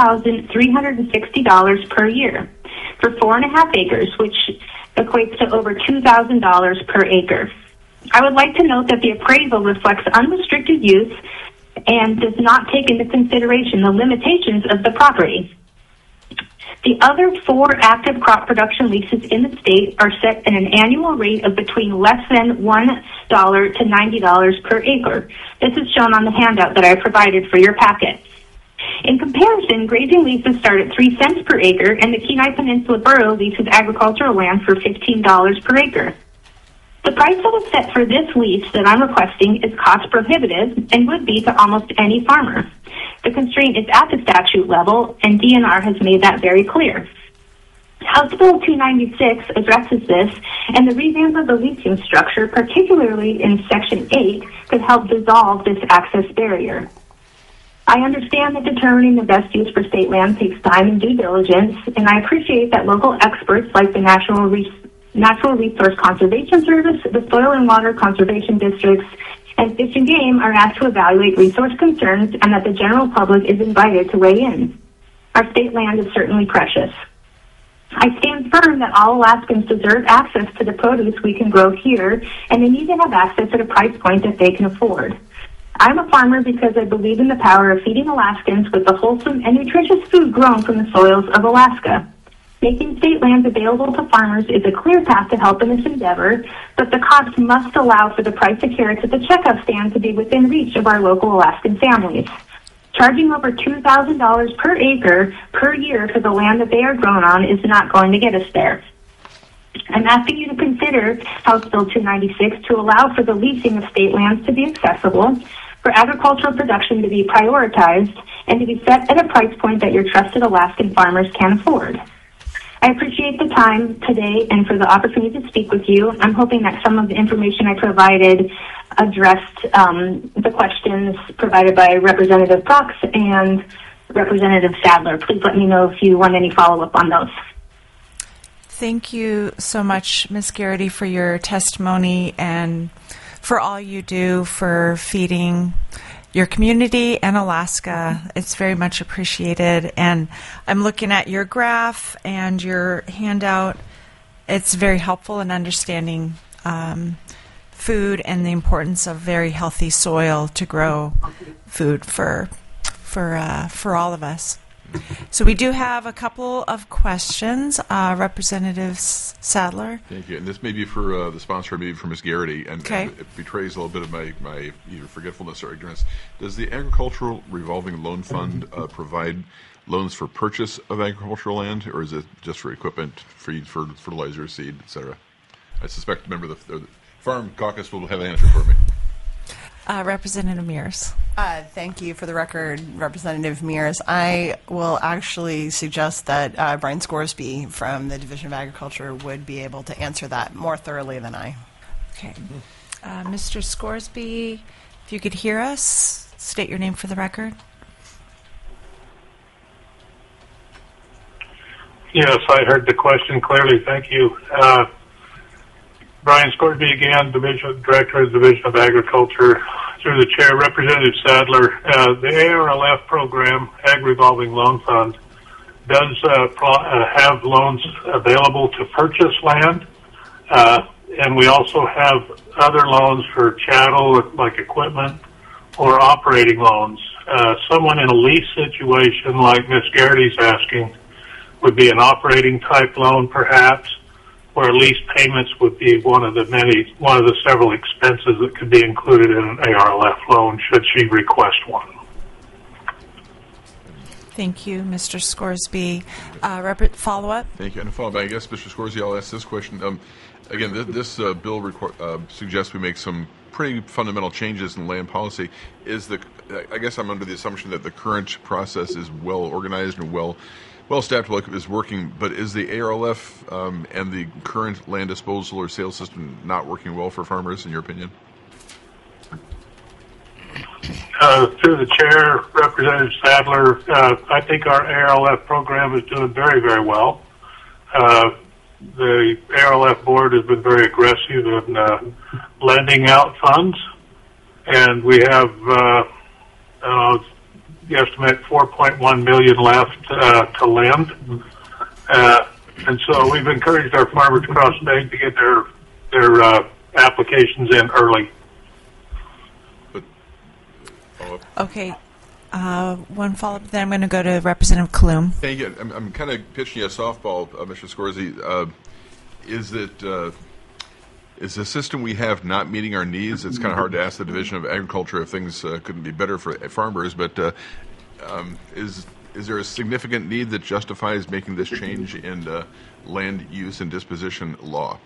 $9,360 per year for 4.5 acres, which equates to over $2,000 per acre. I would like to note that the appraisal reflects unrestricted use and does not take into consideration the limitations of the property. The other 4 active crop production leases in the state are set at an annual rate of between less than $1 to $90 per acre. This is shown on the handout that I provided for your packet. In comparison, grazing leases start at 3 cents per acre, and the Kenai Peninsula Borough leases agricultural land for $15 per acre. The price that is set for this lease that I'm requesting is cost prohibitive and would be to almost any farmer. The constraint is at the statute level, and DNR has made that very clear. House Bill 296 addresses this, and the revamp of the leasing structure, particularly in Section 8, could help dissolve this access barrier. I understand that determining the best use for state land takes time and due diligence, and I appreciate that local experts like the Natural Resource Conservation Service, the Soil and Water Conservation Districts, and Fish and Game are asked to evaluate resource concerns and that the general public is invited to weigh in. Our state land is certainly precious. I stand firm that all Alaskans deserve access to the produce we can grow here, and they need to have access at a price point that they can afford. I'm a farmer because I believe in the power of feeding Alaskans with the wholesome and nutritious food grown from the soils of Alaska. Making state lands available to farmers is a clear path to help in this endeavor, but the cost must allow for the price of carrots at the checkout stand to be within reach of our local Alaskan families. Charging over $2,000 per acre per year for the land that they are grown on is not going to get us there. I'm asking you to consider House Bill 296 to allow for the leasing of state lands to be accessible, for agricultural production to be prioritized, and to be set at a price point that your trusted Alaskan farmers can afford. I appreciate the time today and for the opportunity to speak with you. I'm hoping that some of the information I provided addressed the questions provided by Representative Prox and Representative Sadler. Please let me know if you want any follow-up on those. Thank you so much, Ms. Garrity, for your testimony and for all you do for feeding your community and Alaska. It's very much appreciated. And I'm looking at your graph and your handout. It's very helpful in understanding food and the importance of very healthy soil to grow food for all of us. So we do have a couple of questions. Representative Sadler. Thank you. And this may be for the sponsor, maybe for Ms. Garrity, and it betrays a little bit of my either forgetfulness or ignorance. Does the Agricultural Revolving Loan Fund provide loans for purchase of agricultural land, or is it just for equipment, feed, for fertilizer, seed, etc.? I suspect a member of the Farm Caucus will have an answer for me. Representative Mears. Thank you. For the record, Representative Mears. I will actually suggest that Brian Scoresby from the Division of Agriculture would be able to answer that more thoroughly than I. Okay. Mr. Scoresby, if you could hear us, state your name for the record. Yes, I heard the question clearly. Thank you. Brian Scoresby again, Director of the Division of Agriculture. Through the chair, Representative Sadler, the ARLF program, Ag Revolving Loan Fund, does have loans available to purchase land, and we also have other loans for chattel, like equipment, or operating loans. Someone in a lease situation, like Ms. Garrity's asking, would be an operating type loan, perhaps, where lease payments would be one of the several expenses that could be included in an ARLF loan should she request one. Thank you, Mr. Scoresby. Follow-up? Thank you. And a follow-up, I guess, Mr. Scoresby, I'll ask this question. Again, this bill suggests we make some pretty fundamental changes in land policy. I guess I'm under the assumption that the current process is well organized and well staffed, is working, but is the ARLF and the current land disposal or sales system not working well for farmers, in your opinion? Through the chair, Representative Sadler, I think our ARLF program is doing very, very well. The ARLF board has been very aggressive in lending out funds, and we have we estimate $4.1 million left to lend, and so we've encouraged our farmers across the state to get their applications in early. Okay, one follow-up. Then I'm going to go to Representative Klum. Thank you. I'm kind of pitching you a softball, Mr. Scoresby. Is the system we have not meeting our needs? It's kind of hard to ask the Division of Agriculture if things couldn't be better for farmers, but is there a significant need that justifies making this change in land use and disposition law?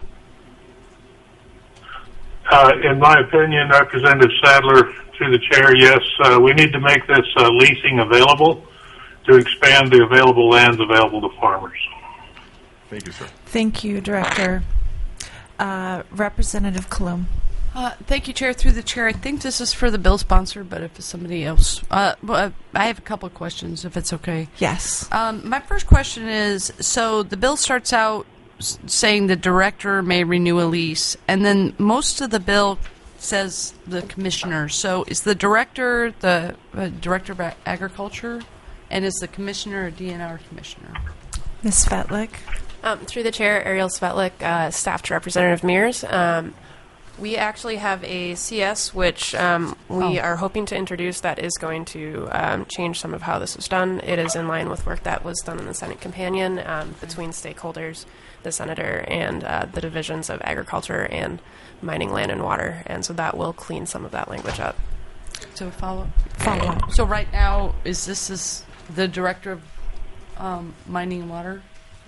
In my opinion, Representative Sadler, through the chair, yes, we need to make this leasing available to expand the available lands available to farmers. Thank you, sir. Thank you, Director. Representative Klum. Thank you, Chair. Through the chair, I think this is for the bill sponsor, but if it's somebody else, I have a couple of questions, if it's okay. Yes. My first question is, so the bill starts out saying the director may renew a lease, and then most of the bill says the commissioner. So is the director the director of agriculture, and is the commissioner a DNR commissioner? Ms. Svetlik. Through the chair, Ariel Svetlik, staff to Representative Mears. We actually have a CS which we are hoping to introduce that is going to change some of how this was done. It is in line with work that was done in the Senate Companion between stakeholders, the senator, and the divisions of agriculture and mining, land, and water. And so that will clean some of that language up. So follow up. So right now, is this the director of mining and water?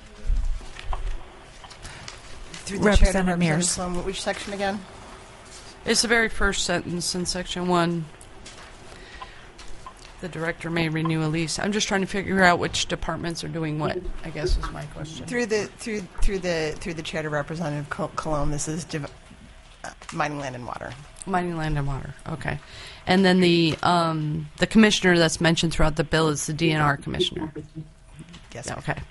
Through the chair to Representative Mears. Sloan, which section again? It's the very first sentence in section 1. The director may renew a lease. I'm just trying to figure out which departments are doing what, I guess is my question. Through the chair to Representative Cologne, this is mining, land, and water. Mining, land, and water. Okay. And then the commissioner that's mentioned throughout the bill is the DNR commissioner. Yes. Yeah, okay.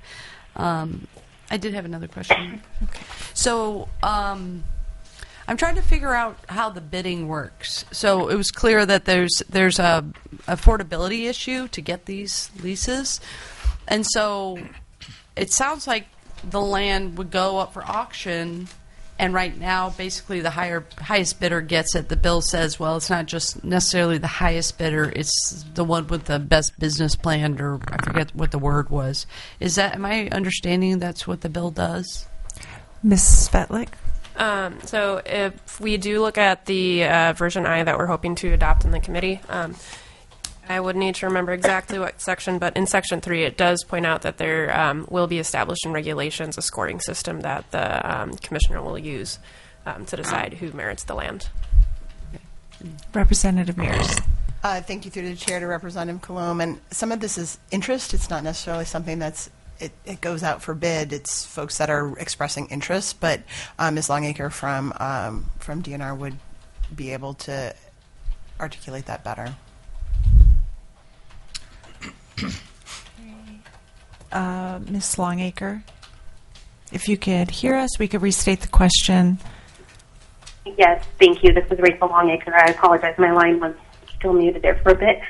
I did have another question. Okay. So I'm trying to figure out how the bidding works. So it was clear that there's a affordability issue to get these leases, and so it sounds like the land would go up for auction. And right now, basically, the highest bidder gets it. The bill says, well, it's not just necessarily the highest bidder; it's the one with the best business plan, or I forget what the word was. Am I understanding that's what the bill does? Ms. Svetlik? So if we do look at the version I that we're hoping to adopt in the committee, I would need to remember exactly what section, but in Section 3 it does point out that there will be established in regulations a scoring system that the commissioner will use to decide who merits the land. Representative Mears. Thank you through the chair to Representative Cologne. And some of this is interest. It's not necessarily something that's it goes out for bid. It's folks that are expressing interest. But Ms. Longacre from DNR would be able to articulate that better. Ms. Longacre, if you could hear us, we could restate the question. Yes, thank you. This is Rachel Longacre. I apologize. My line was still muted there for a bit.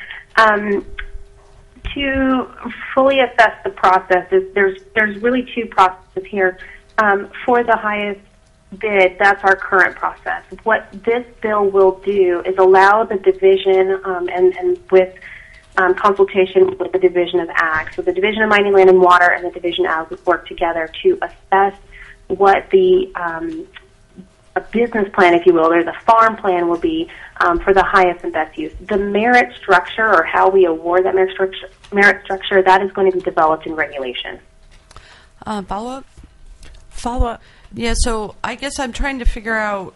To fully assess the process, there's really two processes here. For the highest bid, that's our current process. What this bill will do is allow the division and with consultation with the Division of Ag. So the Division of Mining, Land, and Water and the Division of Ag would work together to assess what the a business plan, if you will, or the farm plan will be for the highest and best use. The merit structure, or how we award that merit structure, that is going to be developed in regulation. Follow-up? Follow-up. Yeah, so I guess I'm trying to figure out,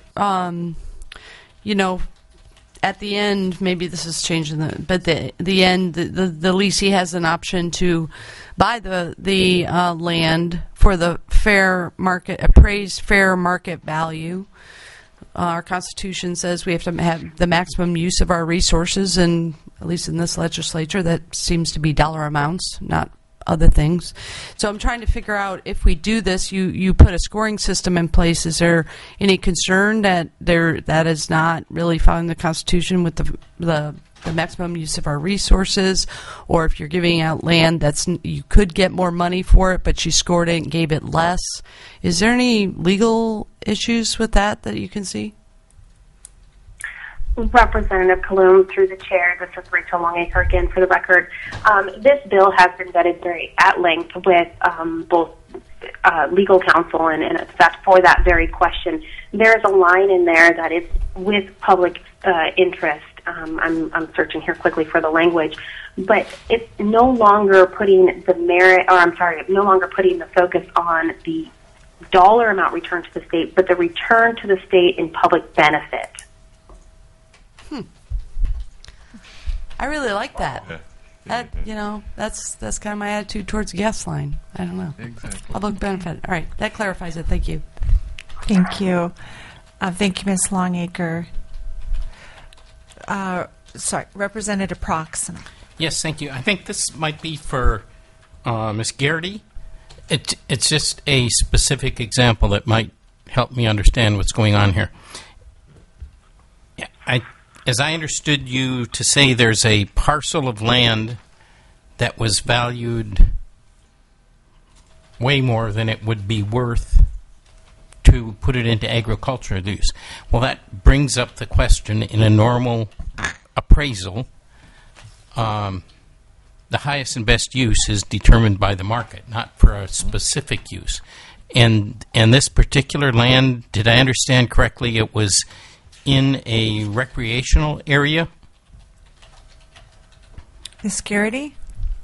at the end, maybe this is changing, but the end, the leasee has an option to buy the land for the appraised fair market value. Our Constitution says we have to have the maximum use of our resources, and at least in this legislature, that seems to be dollar amounts, not other things. So I'm trying to figure out, if we do this, you put a scoring system in place. Is there any concern that that is not really following the Constitution with the maximum use of our resources, or if you're giving out land you could get more money for it, but you scored it and gave it less? Is there any legal issues with that you can see? Representative Cologne, through the chair, this is Rachel Longacre again for the record. This bill has been vetted very at length with both legal counsel and effect for that very question. There's a line in there that is with public interest. I'm searching here quickly for the language, but it's no longer putting no longer putting the focus on the dollar amount returned to the state, but the return to the state in public benefit. I really like that. That that's kind of my attitude towards the gas line. I don't know. Exactly. Public benefit. All right, that clarifies it. Thank you. Thank you. Thank you, Ms. Longacre. Representative Proxima. Yes, thank you. I think this might be for Ms. Garrity. It's just a specific example that might help me understand what's going on here. As I understood you to say, there's a parcel of land that was valued way more than it would be worth to put it into agricultural use. Well, that brings up the question in a normal appraisal. The highest and best use is determined by the market, not for a specific use. And this particular land, did I understand correctly, it was in a recreational area? Ms. Garrity?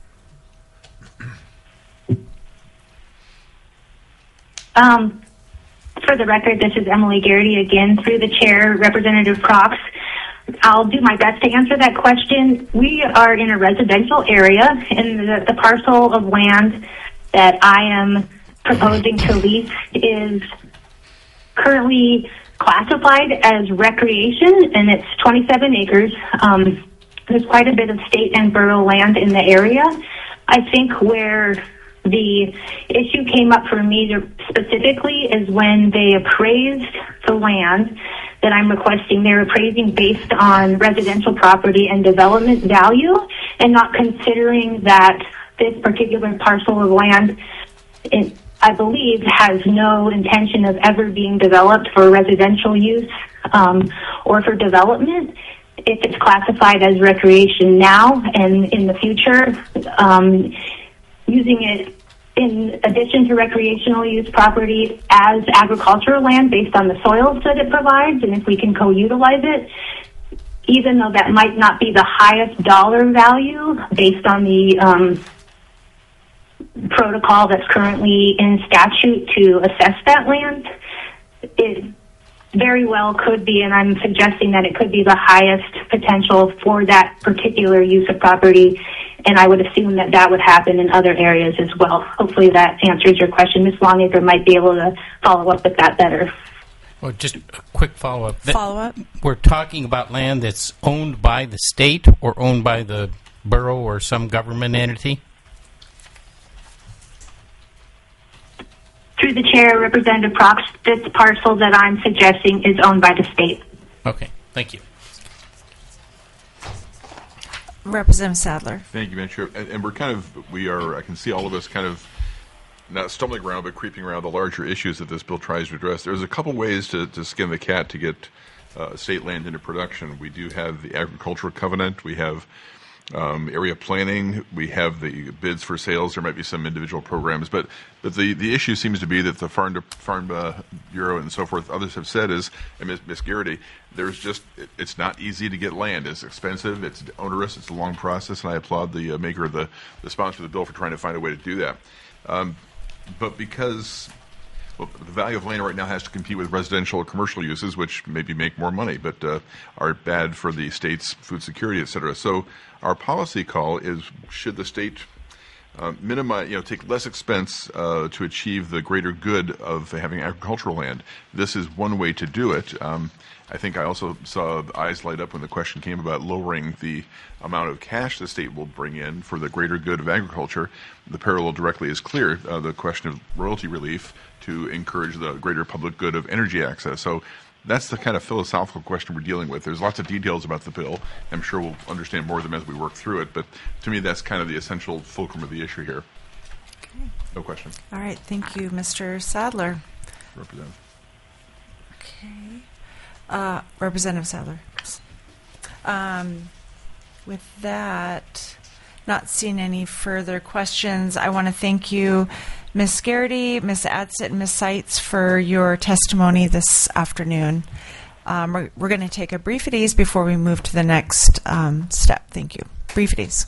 For the record, this is Emily Garrity again, through the chair, Representative Prox. I'll do my best to answer that question. We are in a residential area, and the parcel of land that I am proposing to lease is currently classified as recreation, and it's 27 acres. There's quite a bit of state and borough land in the area. I think where the issue came up for me specifically is when they appraised the land that I'm requesting. They're appraising based on residential property and development value, and not considering that this particular parcel of land, I believe, has no intention of ever being developed for residential use or for development. If it's classified as recreation now and in the future, using it in addition to recreational use property as agricultural land based on the soils that it provides, and if we can co-utilize it, even though that might not be the highest dollar value based on the protocol that's currently in statute to assess that land, it very well could be, and I'm suggesting that it could be the highest potential for that particular use of property, and I would assume that that would happen in other areas as well. Hopefully that answers your question. Ms. Longacre might be able to follow up with that better. Well, just a quick follow-up. Follow-up? We're talking about land that's owned by the state or owned by the borough or some government entity? Through the chair, Representative Prox, this parcel that I'm suggesting is owned by the state. Okay, thank you. Representative Sadler. Thank you, Madam Chair. And I can see all of us kind of not stumbling around, but creeping around the larger issues that this bill tries to address. There's a couple ways to skin the cat to get state land into production. We do have the Agricultural Covenant. We have area planning. We have the bids for sales. There might be some individual programs, but the issue seems to be that the Farm Bureau and so forth, others have said is, and Ms. Garrity, it's not easy to get land. It's expensive. It's onerous. It's a long process, and I applaud the maker of the sponsor of the bill for trying to find a way to do that. But because the value of land right now has to compete with residential or commercial uses, which maybe make more money, but are bad for the state's food security, et cetera. So our policy call is, should the state minimize, take less expense to achieve the greater good of having agricultural land? This is one way to do it. I think I also saw the eyes light up when the question came about lowering the amount of cash the state will bring in for the greater good of agriculture. The parallel directly is clear, the question of royalty relief to encourage the greater public good of energy access. So that's the kind of philosophical question we're dealing with. There's lots of details about the bill. I'm sure we'll understand more of them as we work through it, but to me that's kind of the essential fulcrum of the issue here. Okay. No question. All right, thank you, Mr. Sadler. Representative. Okay. Representative Sadler. With that, not seeing any further questions, I want to thank you, Ms. Garrity, Ms. Adsit, and Ms. Seitz for your testimony this afternoon. We're going to take a brief at ease before we move to the next step. Thank you. Brief at ease.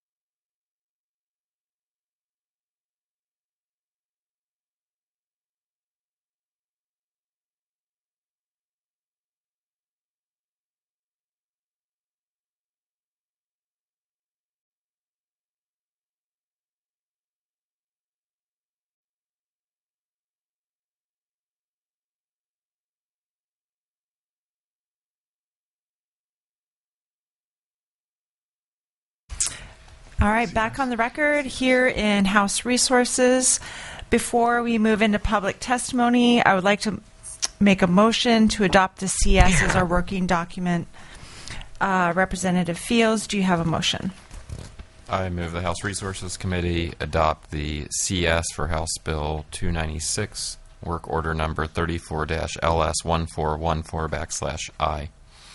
All right, back on the record here in House Resources. Before we move into public testimony, I would like to make a motion to adopt the CS as our working document. Representative Fields, do you have a motion? I move the House Resources Committee adopt the CS for House Bill 296, work order number 34-LS1414/I.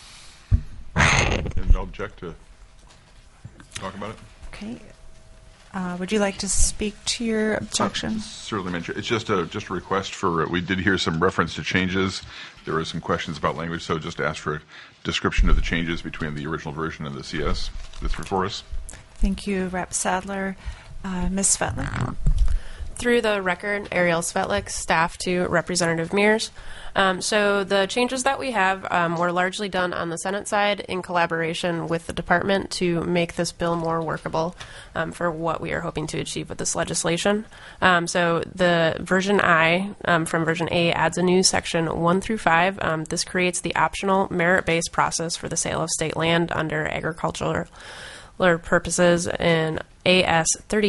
And no object to talk about it? Okay. Would you like to speak to your objection? Certainly, mention. It's just a request for. We did hear some reference to changes. There were some questions about language, so just ask for a description of the changes between the original version and the CS that's before us. Thank you, Rep. Sadler. Ms. Svetlik. Through the record, Ariel Svetlik, staff to Representative Mears. So the changes that we have were largely done on the Senate side in collaboration with the department to make this bill more workable for what we are hoping to achieve with this legislation. So the version I from version A adds a new section 1 through 5. This creates the optional merit-based process for the sale of state land under agricultural purposes in AS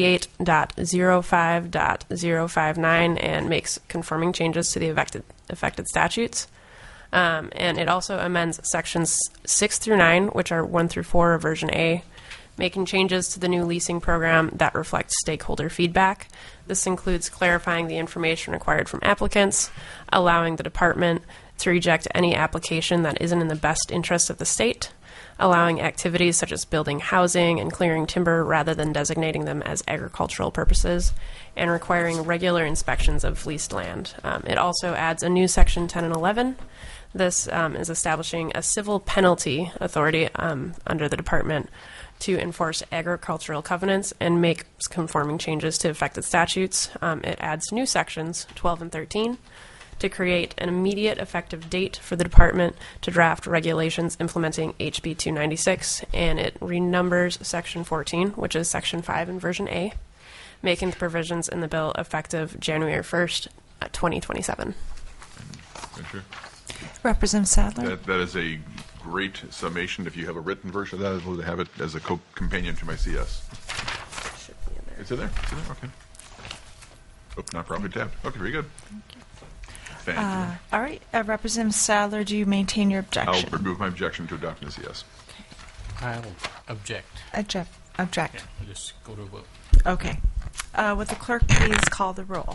38.05.059 and makes conforming changes to the affected statutes. And it also amends sections 6 through 9, which are 1 through 4 of version A, making changes to the new leasing program that reflect stakeholder feedback. This includes clarifying the information required from applicants, allowing the department to reject any application that isn't in the best interest of the state, allowing activities such as building housing and clearing timber rather than designating them as agricultural purposes, and requiring regular inspections of leased land. It also adds a new section 10 and 11. This is establishing a civil penalty authority under the department to enforce agricultural covenants and make conforming changes to affected statutes. It adds new sections 12 and 13 to create an immediate effective date for the department to draft regulations implementing HB 296, and it renumbers Section 14, which is Section 5 in version A, making the provisions in the bill effective January 1st, 2027. Sure. Representative Sadler. That is a great summation. If you have a written version of that, I'd love to have it as a companion to my CS. Should be in there. Is it there? Is it there? Okay. Oh, not properly tabbed. Okay, very good. Thank you. All right. Representative Sadler, do you maintain your objection? I'll remove my objection to adopting the CS. I'll object. Object. Yeah, just go to a vote. Okay. Would the clerk please call the roll?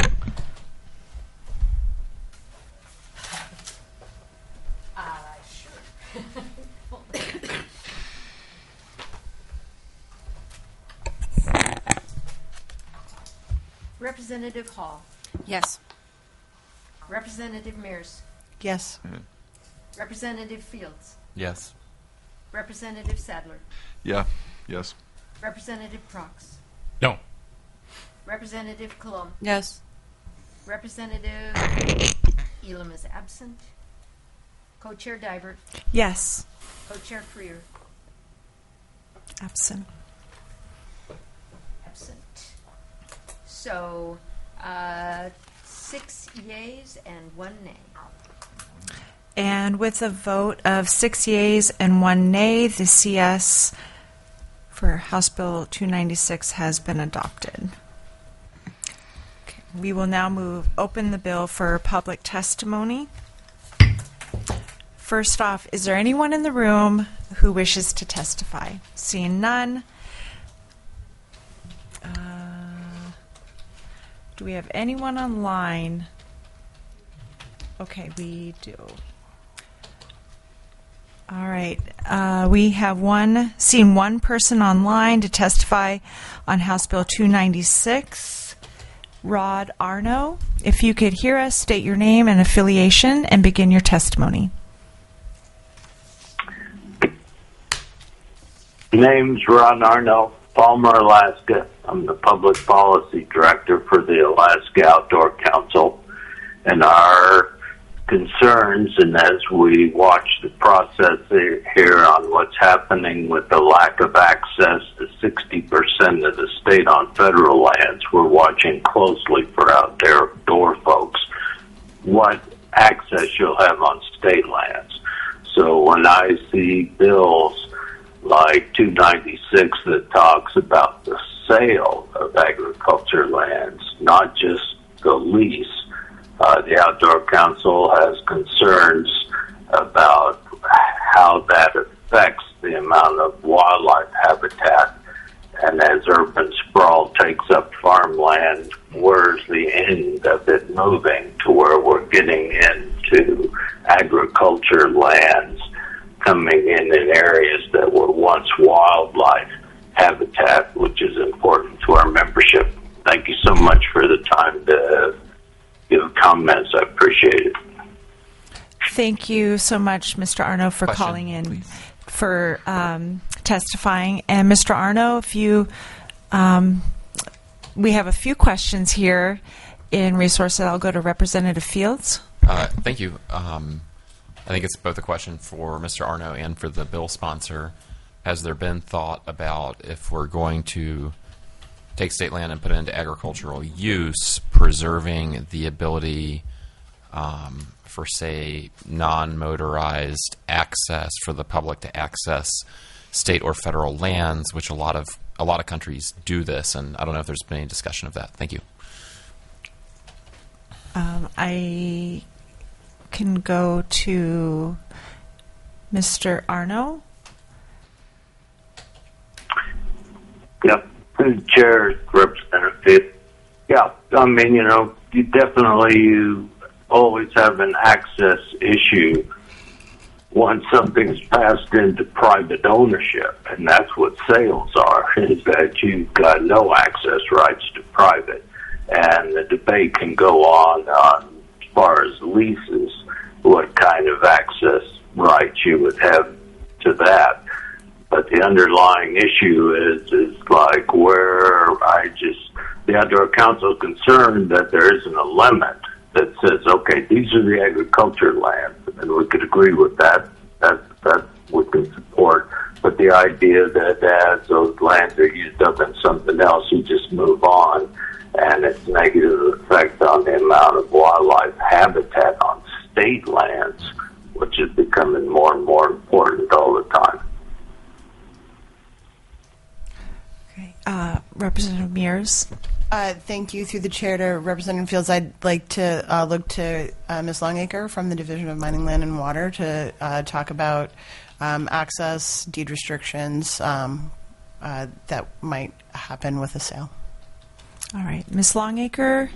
Sure. Representative Hall. Yes. Representative Mears. Yes. Representative Fields. Yes. Representative Sadler. Yeah. Yes. Representative Prox. No. Representative Colom. Yes. Representative Elam is absent. Co-Chair Dibert. Yes. Co-Chair Freer. Absent. So, 6 yeas and 1 nay. And with a vote of 6 yeas and 1 nay, the CS for House Bill 296 has been adopted. Okay. We will now open the bill for public testimony. First off, is there anyone in the room who wishes to testify? Seeing none. Do we have anyone online? Okay, we do. All right. We have seen one person online to testify on House Bill 296, Rod Arno. If you could hear us, state your name and affiliation and begin your testimony. Name's Rod Arno, Palmer, Alaska. I'm the Public Policy Director for the Alaska Outdoor Council. And our concerns, and as we watch the process here on what's happening with the lack of access to 60% of the state on federal lands, we're watching closely for outdoor folks what access you'll have on state lands. So when I see bills like 296 that talks about the sale of agriculture lands, not just the lease. The Outdoor Council has concerns about how that affects the amount of wildlife habitat And as urban sprawl takes up farmland, where's the end of it moving to where we're getting into agriculture lands coming in areas that were once wildlife habitat, which is important to our membership. Thank you so much for the time to give comments. I appreciate it. Thank you so much, Mr. Arno, for Question, calling in, please. for testifying. And Mr. Arno, if you, we have a few questions here in resources. I'll go to Representative Fields. Thank you. I think it's both a question for Mr. Arno and for the bill sponsor. Has there been thought about if we're going to take state land and put it into agricultural use, preserving the ability for, say, non-motorized access for the public to access state or federal lands, which a lot of countries do this, and I don't know if there's been any discussion of that. Thank you. I can go to Mr. Arno. Yep. Chair, Representative. Yeah, I mean, you definitely always have an access issue once something's passed into private ownership, and that's what sales are, is that you've got no access rights to private. And the debate can go on as far as leases, what kind of access rights you would have to that. But the underlying issue is like where the Outdoor Council is concerned that there isn't a limit that says, okay, these are the agriculture lands, and we could agree with that. That we can support. But the idea that as those lands are used up in something else, you just move on, and it's negative effect on the amount of wildlife habitat on state lands, which is becoming more and more important all the time. Representative Mears. Thank you. Through the chair to Representative Fields, I'd like to look to Ms. Longacre from the Division of Mining, Land, and Water to talk about access, deed restrictions that might happen with a sale. All right. Ms. Longacre,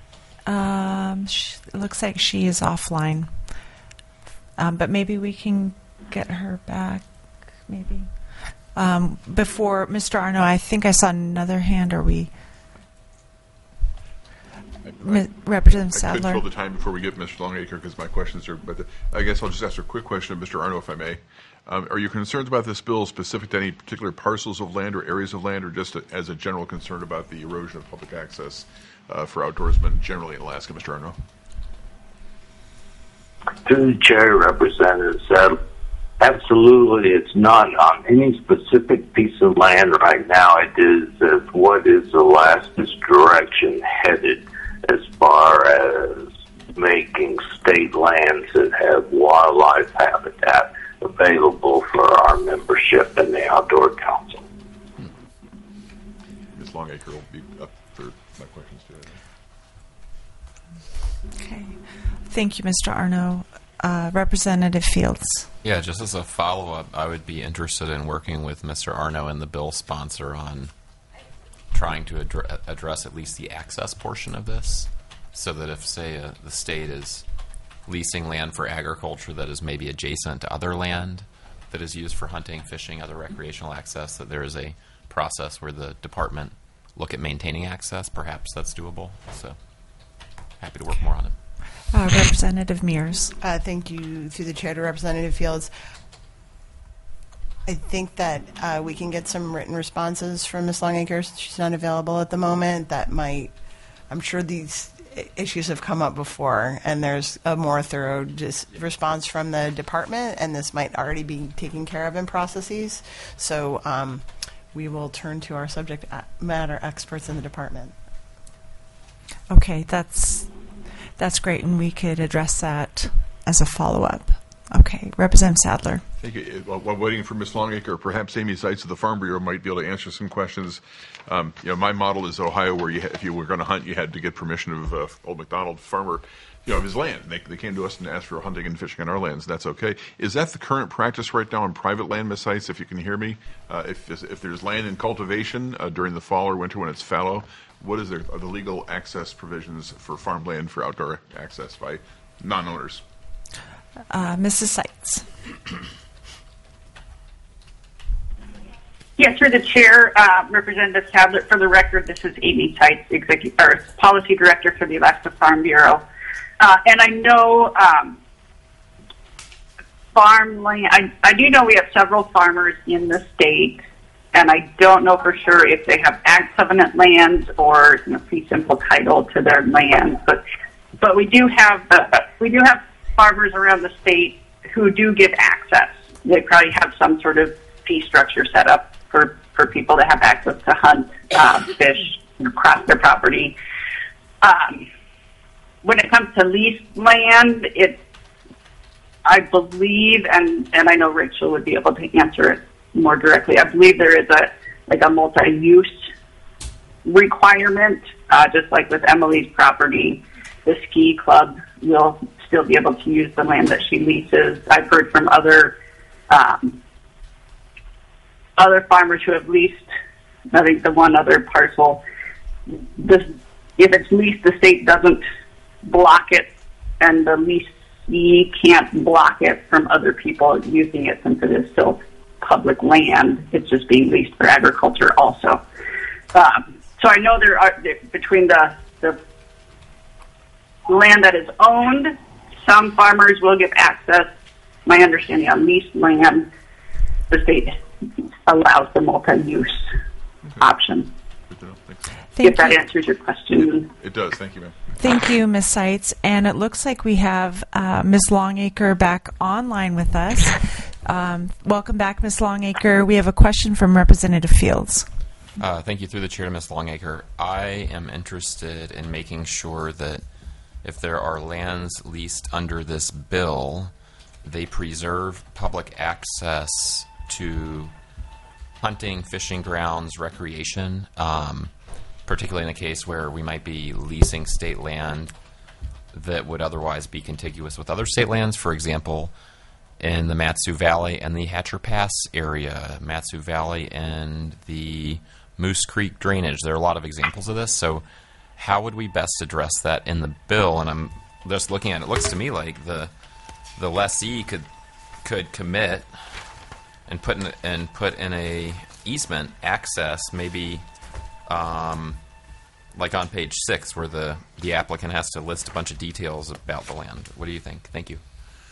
it looks like she is offline, but maybe we can get her back, maybe. Before Mr. Arno, I think I saw another hand. Are we? Representative Sadler. I could fill the time before we get Mr. Longacre because my questions are. But I guess I'll just ask a quick question of Mr. Arno, if I may. Are you concerned about this bill specific to any particular parcels of land or areas of land, or just as a general concern about the erosion of public access for outdoorsmen generally in Alaska, Mr. Arno? To the chair, Representative Sadler. Absolutely, it's not on any specific piece of land right now. It is what is Alaska's direction headed as far as making state lands that have wildlife habitat available for our membership in the Outdoor Council. Ms. Longacre will be up for my questions today. Okay. Thank you, Mr. Arno. Representative Fields. Yeah, just as a follow-up, I would be interested in working with Mr. Arno and the bill sponsor on trying to address at least the access portion of this, so that if, say, the state is leasing land for agriculture that is maybe adjacent to other land that is used for hunting, fishing, other recreational access, that there is a process where the department look at maintaining access. Perhaps that's doable. So happy to work more on it. Representative Mears. Thank you. Through the chair to Representative Fields. I think that we can get some written responses from Ms. Longacre. She's not available at the moment. That might, I'm sure these issues have come up before, and there's a more thorough response from the department, and this might already be taken care of in processes. So we will turn to our subject matter experts in the department. Okay, that's great, and we could address that as a follow-up. Okay, Representative Sadler. Thank you. While waiting for Ms. Longacre, perhaps Amy Seitz of the Farm Bureau might be able to answer some questions. My model is Ohio, where if you were going to hunt, you had to get permission of Old MacDonald farmer, of his land. They came to us and asked for hunting and fishing on our lands. That's okay. Is that the current practice right now on private land, Ms. Seitz, if you can hear me? If there's land in cultivation during the fall or winter when it's fallow, what are the legal access provisions for farmland for outdoor access by non-owners? Mrs. Seitz. Yes, through the chair, Representative Tablet. For the record, this is Amy Seitz, Policy Director for the Alaska Farm Bureau. And I know farmland. I do know we have several farmers in the state, and I don't know for sure if they have ag covenant lands or fee simple title to their land. But we do have farmers around the state who do give access. They probably have some sort of fee structure set up for people to have access to hunt, fish, across their property. When it comes to leased land, I believe, and I know Rachel would be able to answer it more directly, I believe there is a multi-use requirement, just like with Emily's property. The ski club will still be able to use the land that she leases. I've heard from other farmers who have leased, I think, the one other parcel. If it's leased, the state doesn't block it, and the leasee can't block it from other people using it since it is still public land. It's just being leased for agriculture also. So I know there are, between the land that is owned, some farmers will give access. My understanding on leased land, the state allows the multi-use option. If that answers your question. It does. Thank you, ma'am. Thank you, Ms. Seitz. And it looks like we have Ms. Longacre back online with us. Welcome back, Ms. Longacre. We have a question from Representative Fields. Thank you. Through the chair to Ms. Longacre. I am interested in making sure that if there are lands leased under this bill, they preserve public access to hunting, fishing grounds, recreation, particularly in a case where we might be leasing state land that would otherwise be contiguous with other state lands. For example, in the Mat-Su Valley and the Hatcher Pass area, Mat-Su Valley and the Moose Creek drainage. There are a lot of examples of this. So how would we best address that in the bill? And I'm just looking at it. It looks to me like the lessee could commit and put in a easement access, maybe like on page 6, where the applicant has to list a bunch of details about the land. What do you think? Thank you.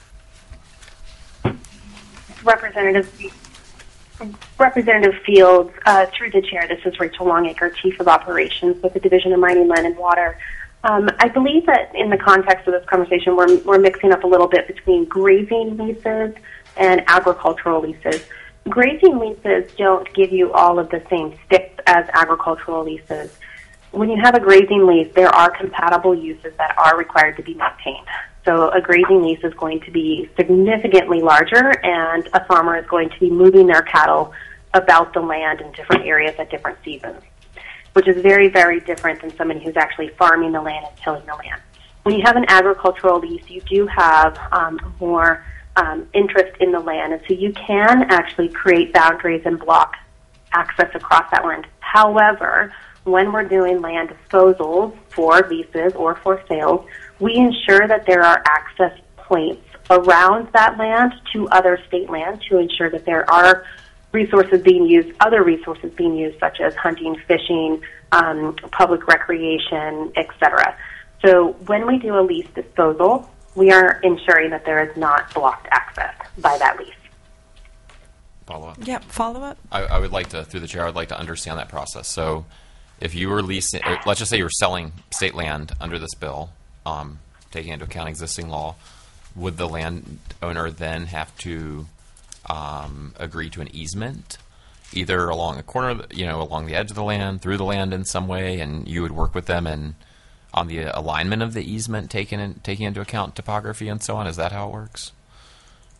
Representative Fields, through the chair, this is Rachel Longacre, Chief of Operations with the Division of Mining, Land, and Water. I believe that in the context of this conversation, we're mixing up a little bit between grazing leases and agricultural leases. Grazing leases don't give you all of the same sticks as agricultural leases. When you have a grazing lease, there are compatible uses that are required to be maintained. So a grazing lease is going to be significantly larger, and a farmer is going to be moving their cattle about the land in different areas at different seasons, which is very, very different than somebody who's actually farming the land and tilling the land. When you have an agricultural lease, you do have more interest in the land, and so you can actually create boundaries and block access across that land. However, when we're doing land disposals for leases or for sales, we ensure that there are access points around that land to other state land to ensure that there are resources being used, other resources being used, such as hunting, fishing, public recreation, etc. So when we do a lease disposal, we are ensuring that there is not blocked access by that lease. Follow-up? Yep, follow-up. I would like to, through the chair, I would like to understand that process. So if you were leasing, let's just say you were selling state land under this bill, taking into account existing law, would the landowner then have to agree to an easement, either along a corner, along the edge of the land, through the land in some way, and you would work with them and on the alignment of the easement, taking into account topography and so on? Is that how it works?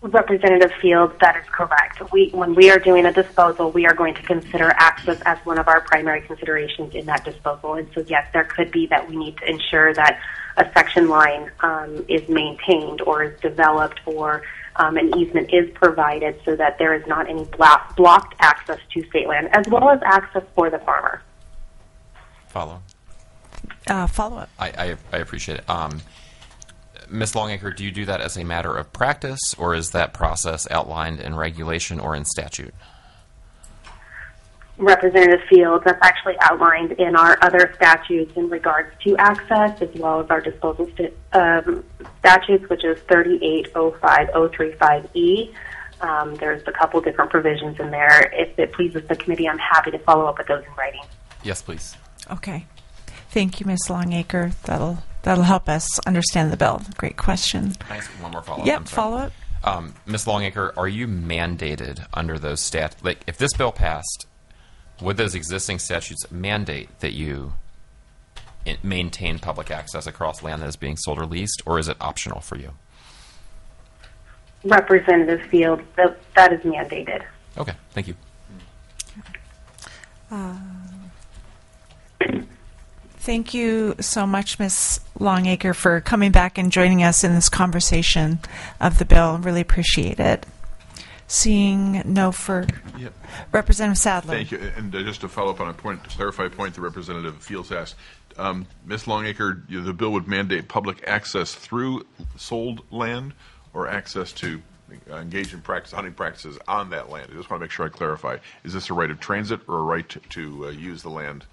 Representative Fields, that is correct. When we are doing a disposal, we are going to consider access as one of our primary considerations in that disposal. And so, yes, there could be that we need to ensure that a section line is maintained or is developed, or an easement is provided so that there is not any blocked access to state land, as well as access for the farmer. Follow. Follow-up. I appreciate it. Ms. Longacre, do you do that as a matter of practice, or is that process outlined in regulation or in statute? Representative Fields, that's actually outlined in our other statutes in regards to access, as well as our disposal statutes, which is 3805035E. There's a couple different provisions in there. If it pleases the committee, I'm happy to follow up with those in writing. Yes, please. Okay. Thank you, Ms. Longacre. That'll help us understand the bill. Great question. Can I ask one more follow-up? Yep, follow-up. Ms. Longacre, are you mandated under those statutes? Like, if this bill passed, would those existing statutes mandate that you maintain public access across land that is being sold or leased, or is it optional for you? Representative Fields, that is mandated. Okay, thank you. Thank you so much, Ms. Longacre, for coming back and joining us in this conversation of the bill. Really appreciate it. Seeing no further. Yep. Representative Sadler. Thank you. And just to follow up on a point, to clarify a point the Representative Fields asked, Ms. Longacre, the bill would mandate public access through sold land or access to engage in hunting practices on that land. I just want to make sure I clarify. Is this a right of transit or a right to use the land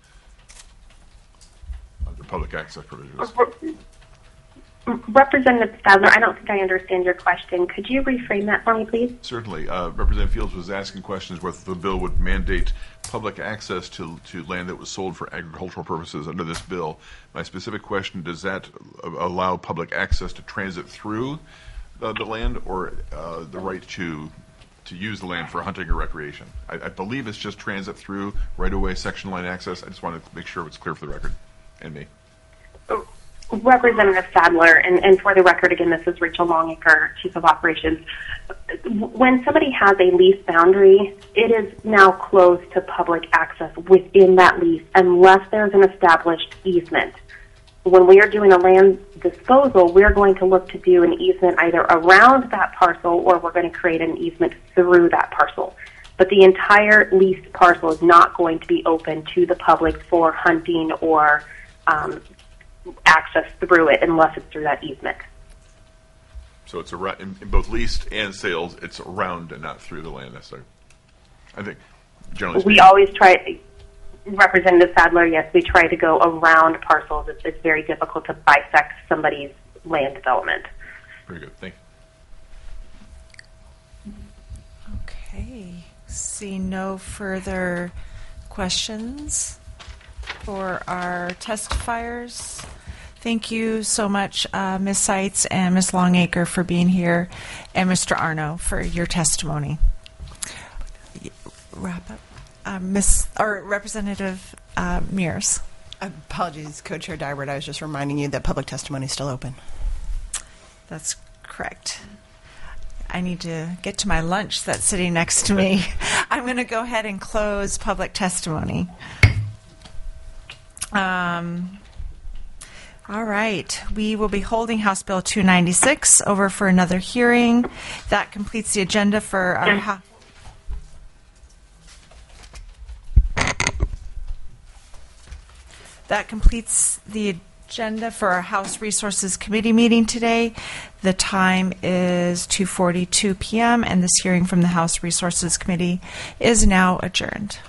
under public access provisions? Representative Sadler, I don't think I understand your question. Could you reframe that for me, please? Certainly. Representative Fields was asking questions whether the bill would mandate public access to land that was sold for agricultural purposes under this bill. My specific question, does that allow public access to transit through the land, or the right to use the land for hunting or recreation? I believe it's just transit through, right-of-way, section line access. I just want to make sure it's clear for the record and me. Representative Sadler, and for the record, again, this is Rachel Longacre, Chief of Operations. When somebody has a lease boundary, it is now closed to public access within that lease unless there's an established easement. When we are doing a land disposal, we're going to look to do an easement either around that parcel or we're going to create an easement through that parcel. But the entire leased parcel is not going to be open to the public for hunting or access through it unless it's through that easement. So it's in both leased and sales, it's around and not through the land necessarily. I think, generally speaking. We always try, Representative Sadler, yes, we try to go around parcels. It's very difficult to bisect somebody's land development. Very good. Thank you. Okay. See no further questions for our testifiers. Thank you so much, Ms. Seitz and Ms. Longacre, for being here, and Mr. Arno for your testimony. Wrap up. Representative Mears. Apologies, Co-Chair Dybert. I was just reminding you that public testimony is still open. That's correct. I need to get to my lunch that's sitting next to me. I'm going to go ahead and close public testimony. All right. We will be holding House Bill 296 over for another hearing. That completes the agenda for our That completes the agenda for our House Resources Committee meeting today. The time is 2:42 p.m. and this hearing from the House Resources Committee is now adjourned.